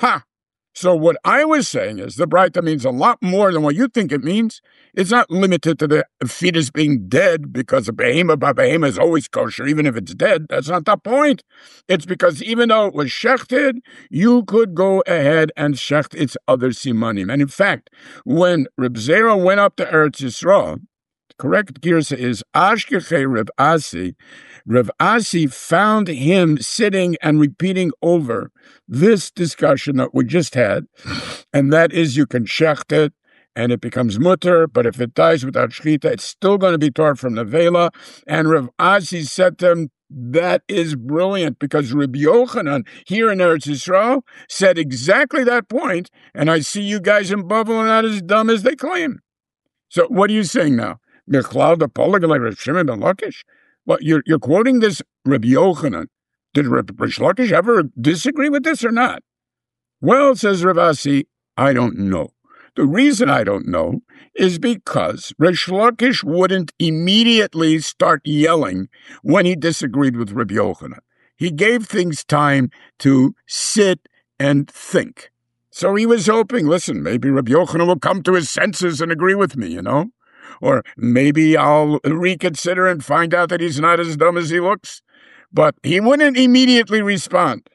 So what I was saying is the Braita means a lot more than what you think it means. It's not limited to the fetus being dead, because a behema is always kosher, even if it's dead. That's not the point. It's because even though it was shechted, you could go ahead and shecht its other simanim. And in fact, when Reb Zera went up to Eretz Yisrael, the correct girsa is Ashkechei Reb Asi. Reb Asi found him sitting and repeating over this discussion that we just had, and that is you can shecht it, and it becomes mutter, but if it dies without shchita, it's still going to be torn from the vela. And Reb Asi said to him, that is brilliant, because Rabbi Yochanan here in Eretz Yisrael said exactly that point, and I see you guys in Bavel are not as dumb as they claim. So what are you saying now? Michlal the Polygon Reb Shimon ben Lakish? Well, you're quoting this Rabbi Yochanan. Did Reb Lakish ever disagree with this or not? Well, says Rav Asi, I don't know. The reason I don't know is because Rish Lakish wouldn't immediately start yelling when he disagreed with Rabbi Yochanan. He gave things time to sit and think. So he was hoping, listen, maybe Rabbi Yochanan will come to his senses and agree with me, Or maybe I'll reconsider and find out that he's not as dumb as he looks. But he wouldn't immediately respond.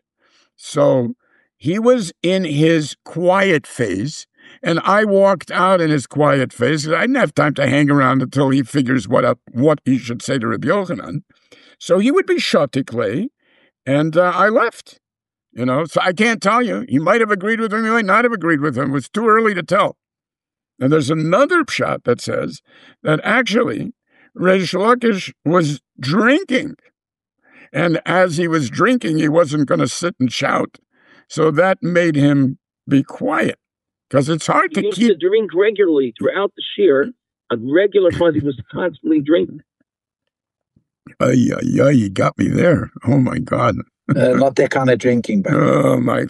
So he was in his quiet phase, and I walked out in his quiet phase. I didn't have time to hang around until he figures what he should say to Rabbi Yochanan. So he would be shatikle, and I left. So I can't tell you. He might have agreed with him, he might not have agreed with him. It was too early to tell. And there's another pshat that says that actually Reish Lakish was drinking. And as he was drinking, he wasn't going to sit and shout. So that made him be quiet, because it's hard to keep... to drink regularly throughout the shir, a regular quantity, was constantly drinking. You got me there. Oh my God. Not that kind of drinking, but Oh my.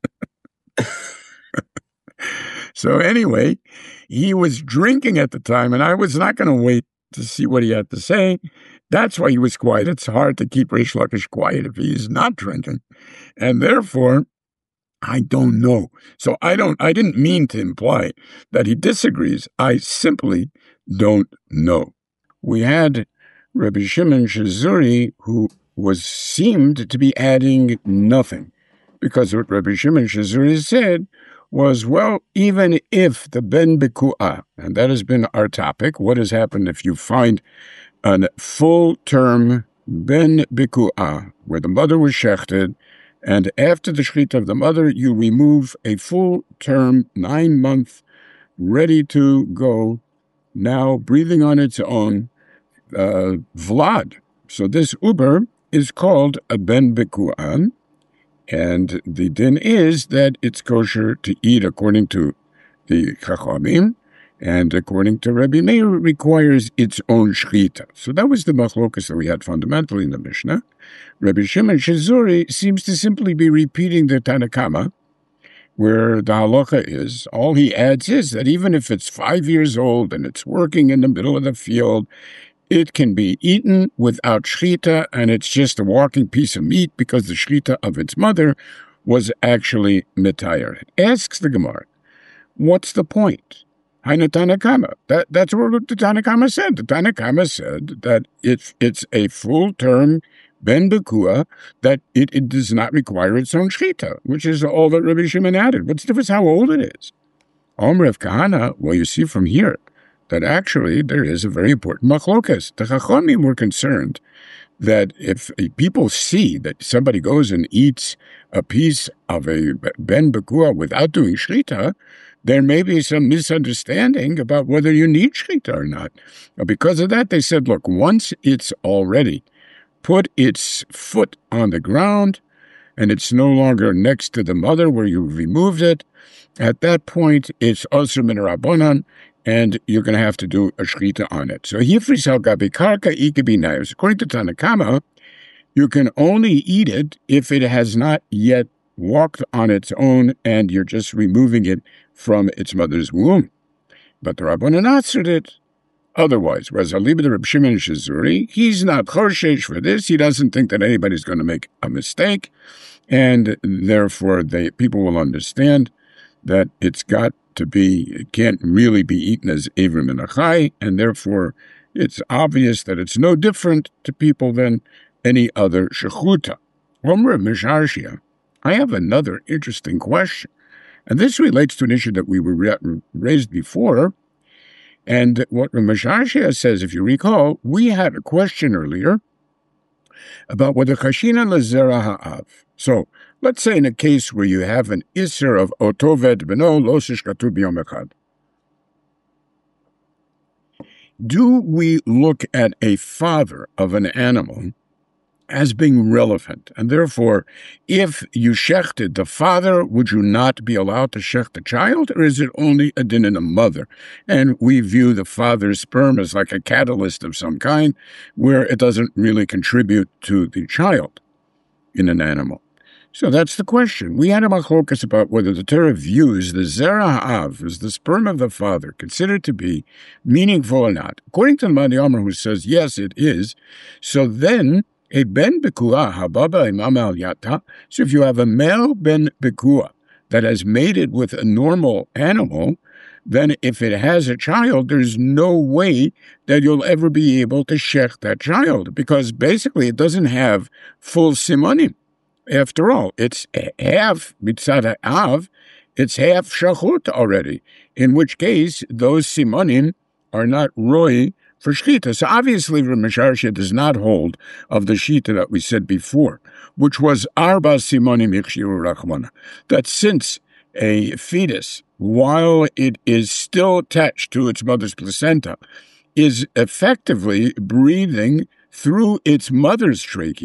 So anyway, he was drinking at the time, and I was not going to wait to see what he had to say. That's why he was quiet. It's hard to keep Reish Lakish quiet if he is not drinking. And therefore, I don't know. So I didn't mean to imply that he disagrees. I simply don't know. We had Rabbi Shimon Shazuri, who seemed to be adding nothing, because what Rabbi Shimon Shazuri said was, well, even if the Ben Beku'ah, and that has been our topic, what has happened if you find a full-term Ben Beku'ah, where the mother was shechted, and after the shechita of the mother, you remove a full-term 9-month, ready to go, now breathing on its own, Vlad. So this Uber is called a Ben Beku'ah, and the din is that it's kosher to eat according to the Chachamim, and according to Rabbi Meir, it requires its own shechita. So that was the machlokas that we had fundamentally in the Mishnah. Rabbi Shimon Shazuri seems to simply be repeating the Tanakama, where the halacha is. All he adds is that even if it's 5 years old and it's working in the middle of the field, it can be eaten without shechita, and it's just a walking piece of meat because the shechita of its mother was actually mitayer. It asks the Gemara, what's the point? Hainu Tanakama. That's what the Tanakama said. The Tanakama said that it's a full-term Ben Beku'ah, that it does not require its own shechita, which is all that Rabbi Shimon added. What's the difference how old it is? Rav Kahana, well, you see from here that actually there is a very important machlokas. The Chachamim were concerned that if people see that somebody goes and eats a piece of a Ben Beku'ah without doing shechita, there may be some misunderstanding about whether you need shechita or not. Because of that, they said, look, once it's already put its foot on the ground and it's no longer next to the mother where you removed it, at that point, it's also min Rabbanan, and you're going to have to do a shechita on it. So hifris al gabi karka ikabinayos. According to Tanakama, you can only eat it if it has not yet walked on its own and you're just removing it from its mother's womb. But the Rabbanan answered it otherwise. Whereas Aliba the Reb Shimon Shazuri, he's not chorshesh for this. He doesn't think that anybody's going to make a mistake, and therefore people will understand that it can't really be eaten as Avrim and Achai, and therefore it's obvious that it's no different to people than any other shechuta. Omer Misharshia, I have another interesting question, and this relates to an issue that we were raised before, and what Misharshia says, if you recall, we had a question earlier about whether chashina lezera ha'av. So, let's say in a case where you have an Isser of Otoved Beno Lo Shishkatu B'Yom Echad. Do we look at a father of an animal as being relevant? And therefore, if you shechted the father, would you not be allowed to shecht the child? Or is it only a din in a mother? And we view the father's sperm as like a catalyst of some kind, where it doesn't really contribute to the child in an animal. So that's the question. We had a machlokas about whether the Torah views the Zera Ha'av, as the sperm of the father, considered to be meaningful or not. According to the Madi Amar, who says, yes, it is, so then a Ben Beku'ah, Hababa Imam Al Yata, so if you have a male Ben Beku'ah that has mated with a normal animal, then if it has a child, there's no way that you'll ever be able to shech that child, because basically it doesn't have full simonim. After all, it's half mitzad ha'av, it's half shachut already, in which case those simonim are not roi for shechita. So obviously Misharshia does not hold of the shita that we said before, which was arba simonim ichshiru rachmana, that since a fetus, while it is still attached to its mother's placenta, is effectively breathing through its mother's trachea,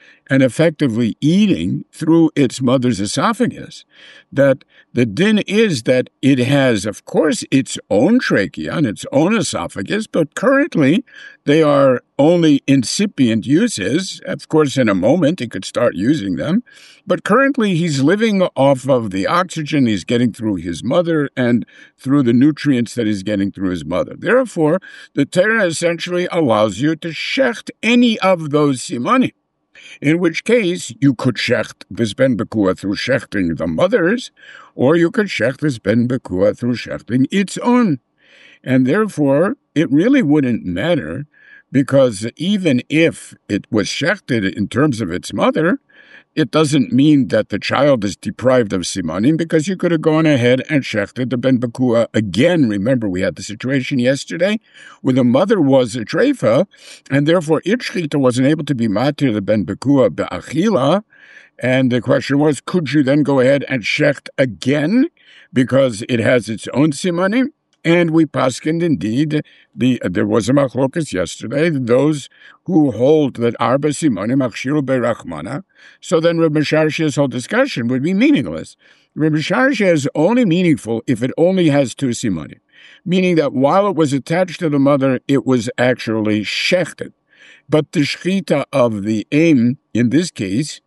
and effectively eating through its mother's esophagus, that the din is that it has, of course, its own trachea and its own esophagus, but currently they are only incipient uses. Of course, in a moment he could start using them, but currently he's living off of the oxygen he's getting through his mother and through the nutrients that he's getting through his mother. Therefore, the Torah essentially allows you to shecht any of those simanim, in which case you could shecht this ben bekua through shechting the mother's, or you could shecht this ben bekua through shechting its own. And therefore, it really wouldn't matter, because even if it was shechted in terms of its mother, it doesn't mean that the child is deprived of simanim, because you could have gone ahead and shechted the ben bekua again. Remember, we had the situation yesterday where the mother was a treifa, and therefore Itchchita wasn't able to be matir the ben bekua be'achila. And the question was, could you then go ahead and shecht again because it has its own simanim? And we paskined indeed, there was a machlokas yesterday, those who hold that arba simanim akshiru berachmana, so then Reb Misharshia's whole discussion would be meaningless. Reb Misharshia is only meaningful if it only has two simanim, meaning that while it was attached to the mother, it was actually shechted. But the shechita of the aim, in this case,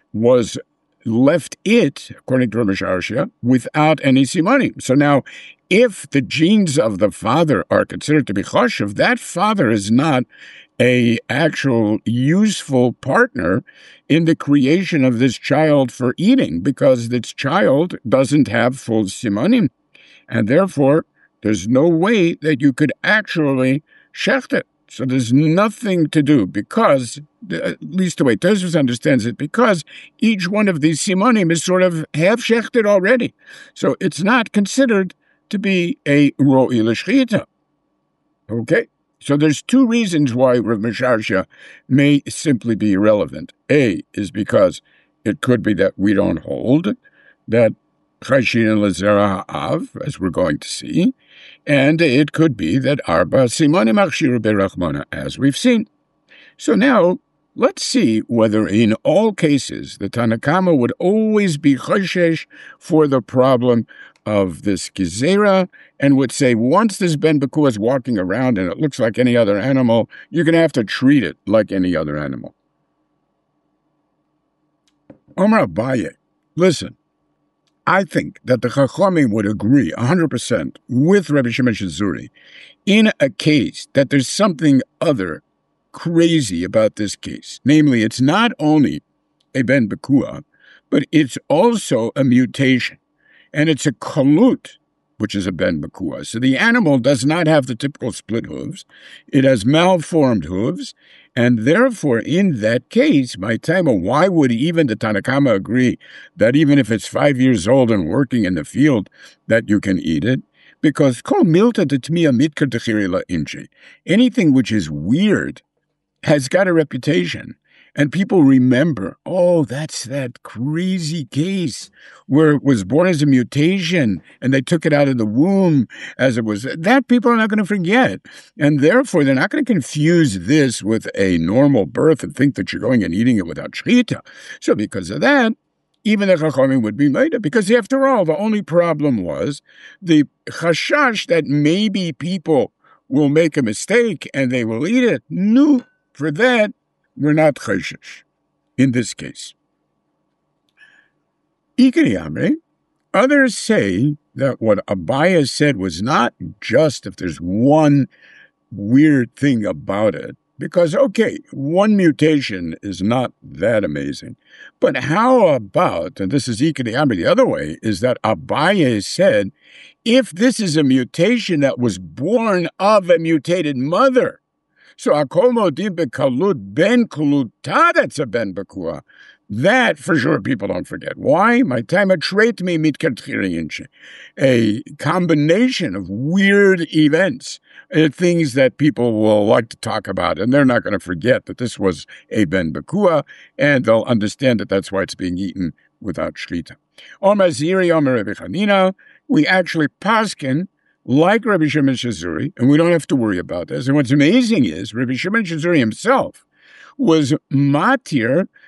was left it, according to Reb Misharshia, without any simanim. So now, if the genes of the father are considered to be choshev, that father is not a actual useful partner in the creation of this child for eating, because this child doesn't have full simanim, and therefore there's no way that you could actually shecht it. So there's nothing to do, because, at least the way Tosfos understands it, because each one of these simanim is sort of half shechted already. So it's not considered to be a ro'i l'shchita. Okay? So there's two reasons why Rav Misharsha may simply be irrelevant. A is because it could be that we don't hold that chayshin and lezera ha'av, as we're going to see, and it could be that arba simanim akshiru berachmana, as we've seen. So now, let's see whether in all cases the Tanna Kama would always be choshesh for the problem of this gezerah, and would say, once this ben bekua is walking around and it looks like any other animal, you're going to have to treat it like any other animal. Omar Abaye, listen, I think that the Chachamim would agree 100% with Rabbi Shimon Shizuri in a case that there's something other crazy about this case. Namely, it's not only a ben bekua, but it's also a mutation. And it's a kalut, which is a ben bekua. So the animal does not have the typical split hooves. It has malformed hooves. And therefore, in that case, my taima, why would even the Tanna Kama agree that even if it's 5 years old and working in the field, that you can eat it? Because kol milta detmiya mitkar techiri la inchi. Anything which is weird has got a reputation. And people remember, oh, that's that crazy case where it was born as a mutation and they took it out of the womb as it was. That people are not going to forget. And therefore, they're not going to confuse this with a normal birth and think that you're going and eating it without shechita. So because of that, even the Chachamim would be later, because after all, the only problem was the chashash that maybe people will make a mistake and they will eat it. No, for that, we're not choshesh in this case. Ikari Amri, others say that what Abaya said was not just if there's one weird thing about it, because, okay, one mutation is not that amazing. But how about, and this is Ikari Amri the other way, is that Abaya said, if this is a mutation that was born of a mutated mother, so akol modim bekalut ben kuluta, that's a ben bekua. That for sure people don't forget. Why? My time at trait me mitkar, a combination of weird events, things that people will like to talk about, and they're not going to forget that this was a ben bekua, and they'll understand that that's why it's being eaten without shlita. Omer Ziri, Omer Rebbe Chanina, we actually paskin like Rabbi Shimon Shizuri, and we don't have to worry about this. And what's amazing is Rabbi Shimon Shizuri himself was matir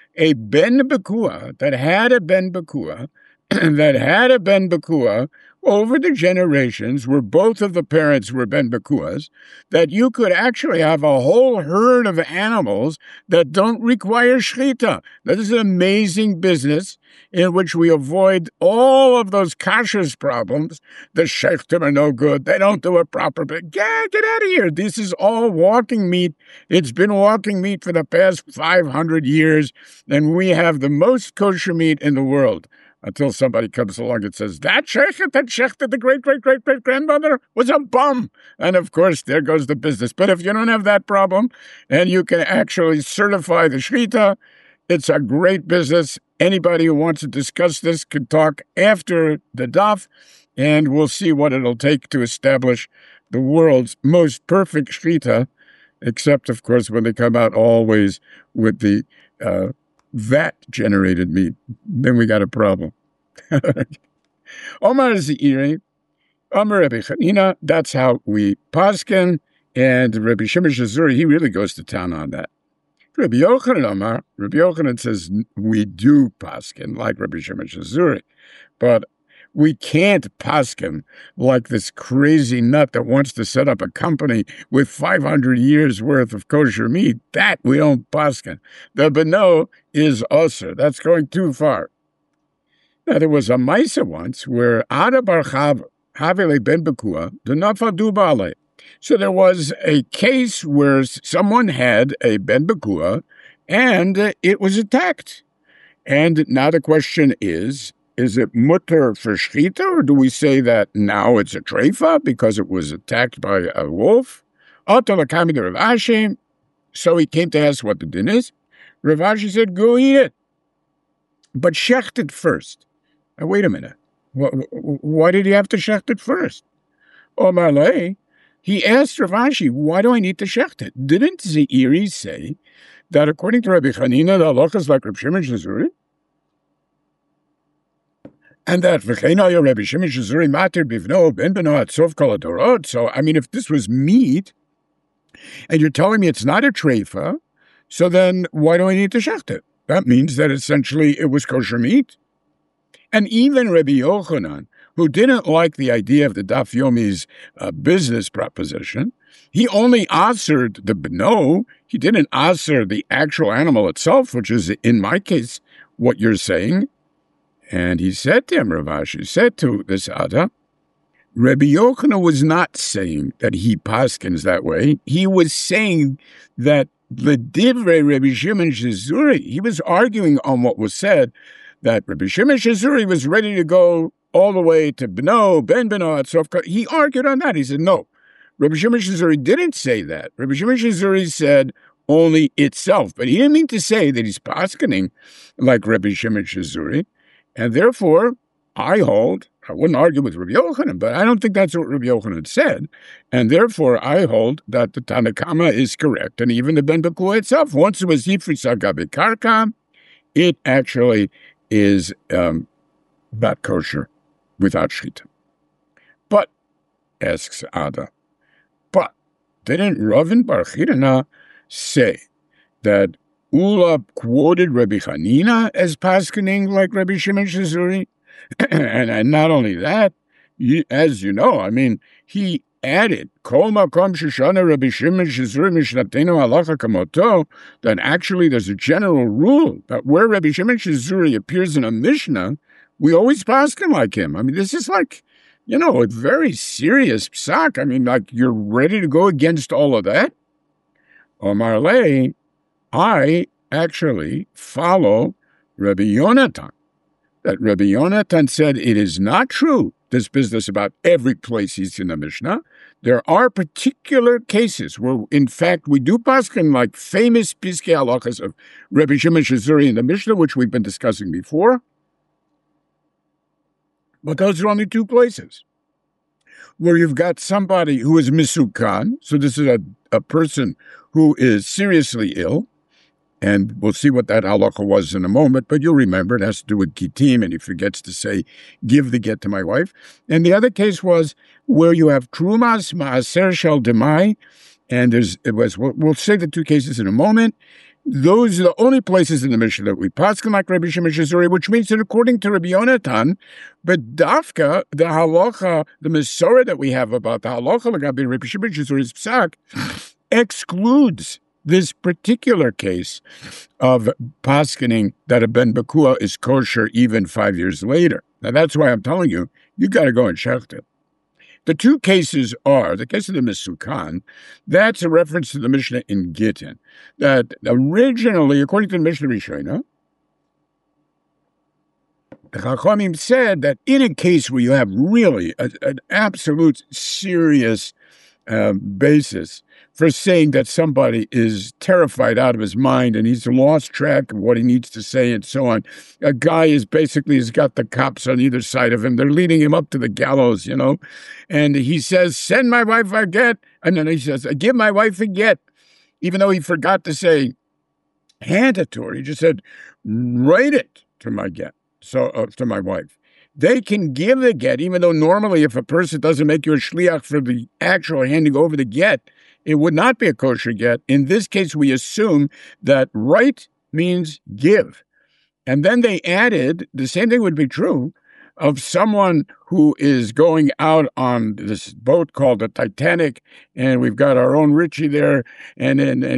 a ben Bekua that had a ben Bekua that had a ben Bekua over the generations where both of the parents were ben Bekuas, that you could actually have a whole herd of animals that don't require shchita. That is an amazing business in which we avoid all of those kashrus problems. The shechtim are no good. They don't do it properly. Get out of here. This is all walking meat. It's been walking meat for the past 500 years, and we have the most kosher meat in the world. Until somebody comes along and says, that shechet, the great-great-great-great-grandmother was a bum. And of course, there goes the business. But if you don't have that problem, and you can actually certify the shechita, it's a great business. Anybody who wants to discuss this can talk after the daf, and we'll see what it'll take to establish the world's most perfect shechita, except, of course, when they come out always with the vat-generated meat. Then we got a problem. Omar Zeiri, Omar Rabbi Chanina, that's how we paskin, and Rabbi Shimon Shazuri, he really goes to town on that. Rabbi Yochanan Omar, Rabbi Yochanan says we do paskin like Rabbi Shimon Shazuri, but we can't paskin like this crazy nut that wants to set up a company with 500 years worth of kosher meat. That we don't paskin. The beno is usher. That's going too far. Now, there was a Maisa once where Ada Bar Havile Ben Bekua, the Nafadu Bale. So there was a case where someone had a Ben Bekua and it was attacked. And now the question is it mutter for shchita, or do we say that now it's a treifa because it was attacked by a wolf? So he came to ask what the din is. Rav Ashi said, go eat it, but shecht it first. Now, wait a minute. Why did he have to shecht it first? Omar Lei, he asked Rav Ashi, why do I need to shecht it? Didn't Zeiri say that according to Rabbi Chanina, the halacha is like Rabbi Shimon Shazuri? And that v'cheina Rabbi Shimon Shazuri matir bivno ben beno atzof kol hadorot. So, I mean, if this was meat, and you're telling me it's not a treifa, so then why do I need to shecht it? That means that essentially it was kosher meat. And even Rabbi Yochanan, who didn't like the idea of the Daf Yomi's business proposition, he only answered the beno. He didn't answer the actual animal itself, which is, in my case, what you're saying. And he said to him, Rav Ashi said to this Ada, Rabbi Yochanan was not saying that he paskins that way. He was saying that the divrei Rabbi Shimon Shazuri, he was arguing on what was said, that Rabbi Shimon Shazuri was ready to go all the way to Beno, Ben Beno, Atzofka. He argued on that. He said, no, Rabbi Shimon Shazuri didn't say that. Rabbi Shimon Shazuri said only itself, but he didn't mean to say that he's paskening like Rabbi Shimon Shazuri. And therefore, I wouldn't argue with Rabbi Yochanan, but I don't think that's what Rabbi Yochanan said. And therefore, I hold that the Tanakama is correct. And even the Ben Bekua itself, once it was Yifris Agabe Karka, it actually is not kosher without shchita. But, asks Ada, but didn't Ravin Bar Chirana say that Ula quoted Rabbi Chanina as paskening like Rabbi Shimon Shazuri? And not only that, as you know, I mean, he added, Kol makom sheshana Rabbi Shimon Shazuri mishnatenu halacha kamoto, that actually there's a general rule that where Rabbi Shimon Shazuri appears in a Mishnah, we always pasken like him. I mean, this is like, a very serious psak. I mean, like, you're ready to go against all of that? Omar Lei, I actually follow Rabbi Yonatan. That Rabbi Yonatan said it is not true, this business about every place he's in the Mishnah. There are particular cases where, in fact, we do paskin like famous piskei halachas of Rabbi Shimon Shazuri in the Mishnah, which we've been discussing before. But those are only two places where you've got somebody who is misukan. So this is a person who is seriously ill. And we'll see what that halacha was in a moment, but you'll remember it has to do with gitim, and he forgets to say, give the get to my wife. And the other case was where you have trumas, maaser shel demai, and we'll say the two cases in a moment, Those are the only places in the Mishnah that we paskin like Rabbi Shimon Shazuri, which means that according to Rabbi Yonatan, but Dafka, the halacha, the Masorah that we have about the halacha, Rabbi Shimon Shazuri's psak, excludes this particular case of paskining that a ben bakua is kosher even 5 years later. Now that's why I'm telling you, you got to go and check it. The two cases are, the case of the Mesukan, that's a reference to the Mishnah in Gittin, that originally, according to the Mishnah Rishona, the Chachamim said that in a case where you have really an absolute serious basis for saying that somebody is terrified out of his mind and he's lost track of what he needs to say and so on. A guy has got the cops on either side of him. They're leading him up to the gallows, and he says, send my wife a get. And then he says, give my wife a get, even though he forgot to say, hand it to her. He just said, write it to my get, to my wife. They can give the get, even though normally if a person doesn't make you a shliach for the actual handing over the get, it would not be a kosher get. In this case, we assume that write means give. And then they added, the same thing would be true of someone who is going out on this boat called the Titanic, and we've got our own Richie there, and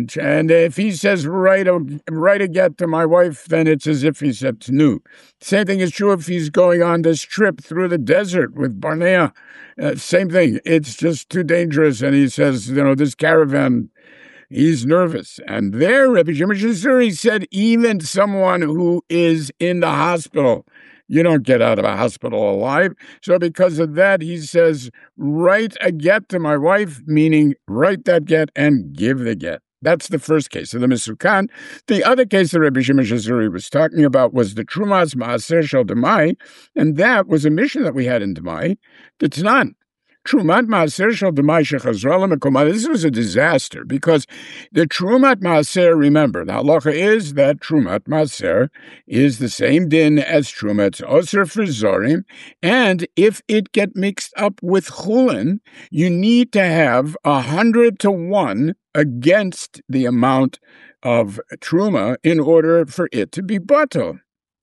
if he says write a get to my wife, then it's as if he said new. Same thing is true if he's going on this trip through the desert with Barnea. Same thing. It's just too dangerous, and he says, this caravan. He's nervous. And there, Rabbi Shimon Shazuri said, even someone who is in the hospital, you don't get out of a hospital alive. So because of that, he says, write a get to my wife, meaning write that get and give the get. That's the first case of the Mesukan. The other case that Rabbi Shimon Shazuri was talking about was the Trumas Maaser Shel Demai, and that was a mission that we had in Demai. The Tanan. Trumat Maaser Shel Demai Shechazra L'Mekomah. This was a disaster because the Trumat Maaser, remember, the halacha is that Trumat Maaser is the same din as Trumat Osir for Zorim, and if it get mixed up with Chulin, you need to have 100 to 1 against the amount of Truma in order for it to be batal.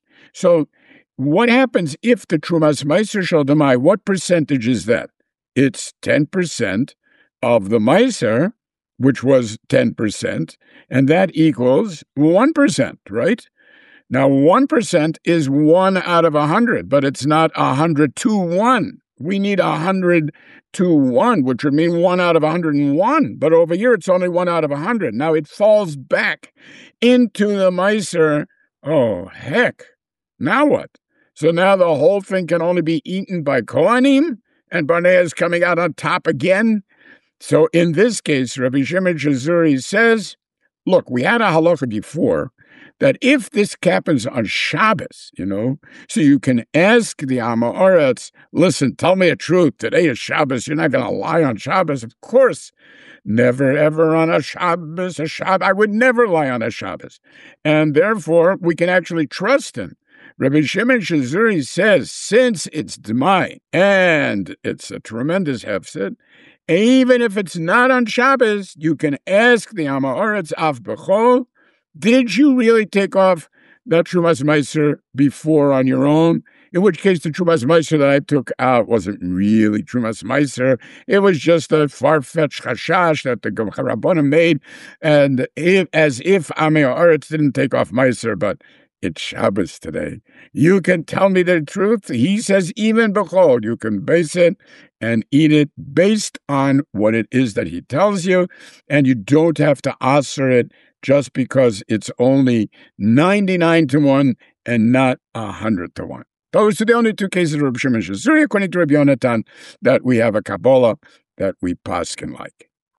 So what happens if the Trumas Maaser Shel Demai, what percentage is that? It's 10% of the Meiser, which was 10%, and that equals 1%, right? Now, 1% is 1 out of 100, but it's not 100 to 1. We need 100 to 1, which would mean 1 out of 101. But over here, it's only 1 out of 100. Now, it falls back into the Meiser. Oh, heck. Now what? So now the whole thing can only be eaten by Kohanim? And Barnea is coming out on top again. So in this case, Rabbi Shimon Shazuri says, look, we had a halacha before that if this happens on Shabbos, so you can ask the Amoretz, listen, tell me the truth. Today is Shabbos. You're not going to lie on Shabbos. Of course, never, ever on a Shabbos. I would never lie on a Shabbos. And therefore, we can actually trust him. Rabbi Shimon Shazuri says, since it's Demai and it's a tremendous hefset, even if it's not on Shabbos, you can ask the Amoretz Af Bechol, did you really take off that Trumas Meiser before on your own? In which case, the Trumas Meiser that I took out wasn't really Trumas Meiser. It was just a far-fetched chashash that the Rabbanim made, and as if Amoretz didn't take off Meiser, but it's Shabbos today. You can tell me the truth. He says, even bechol, you can base it and eat it based on what it is that he tells you, and you don't have to answer it just because it's only 99 to 1 and not 100 to 1. Those are the only two cases of Rabbi Shimon Shazuri, according to Rabbi Yonatan, that we have a Kabbalah that we paskin like.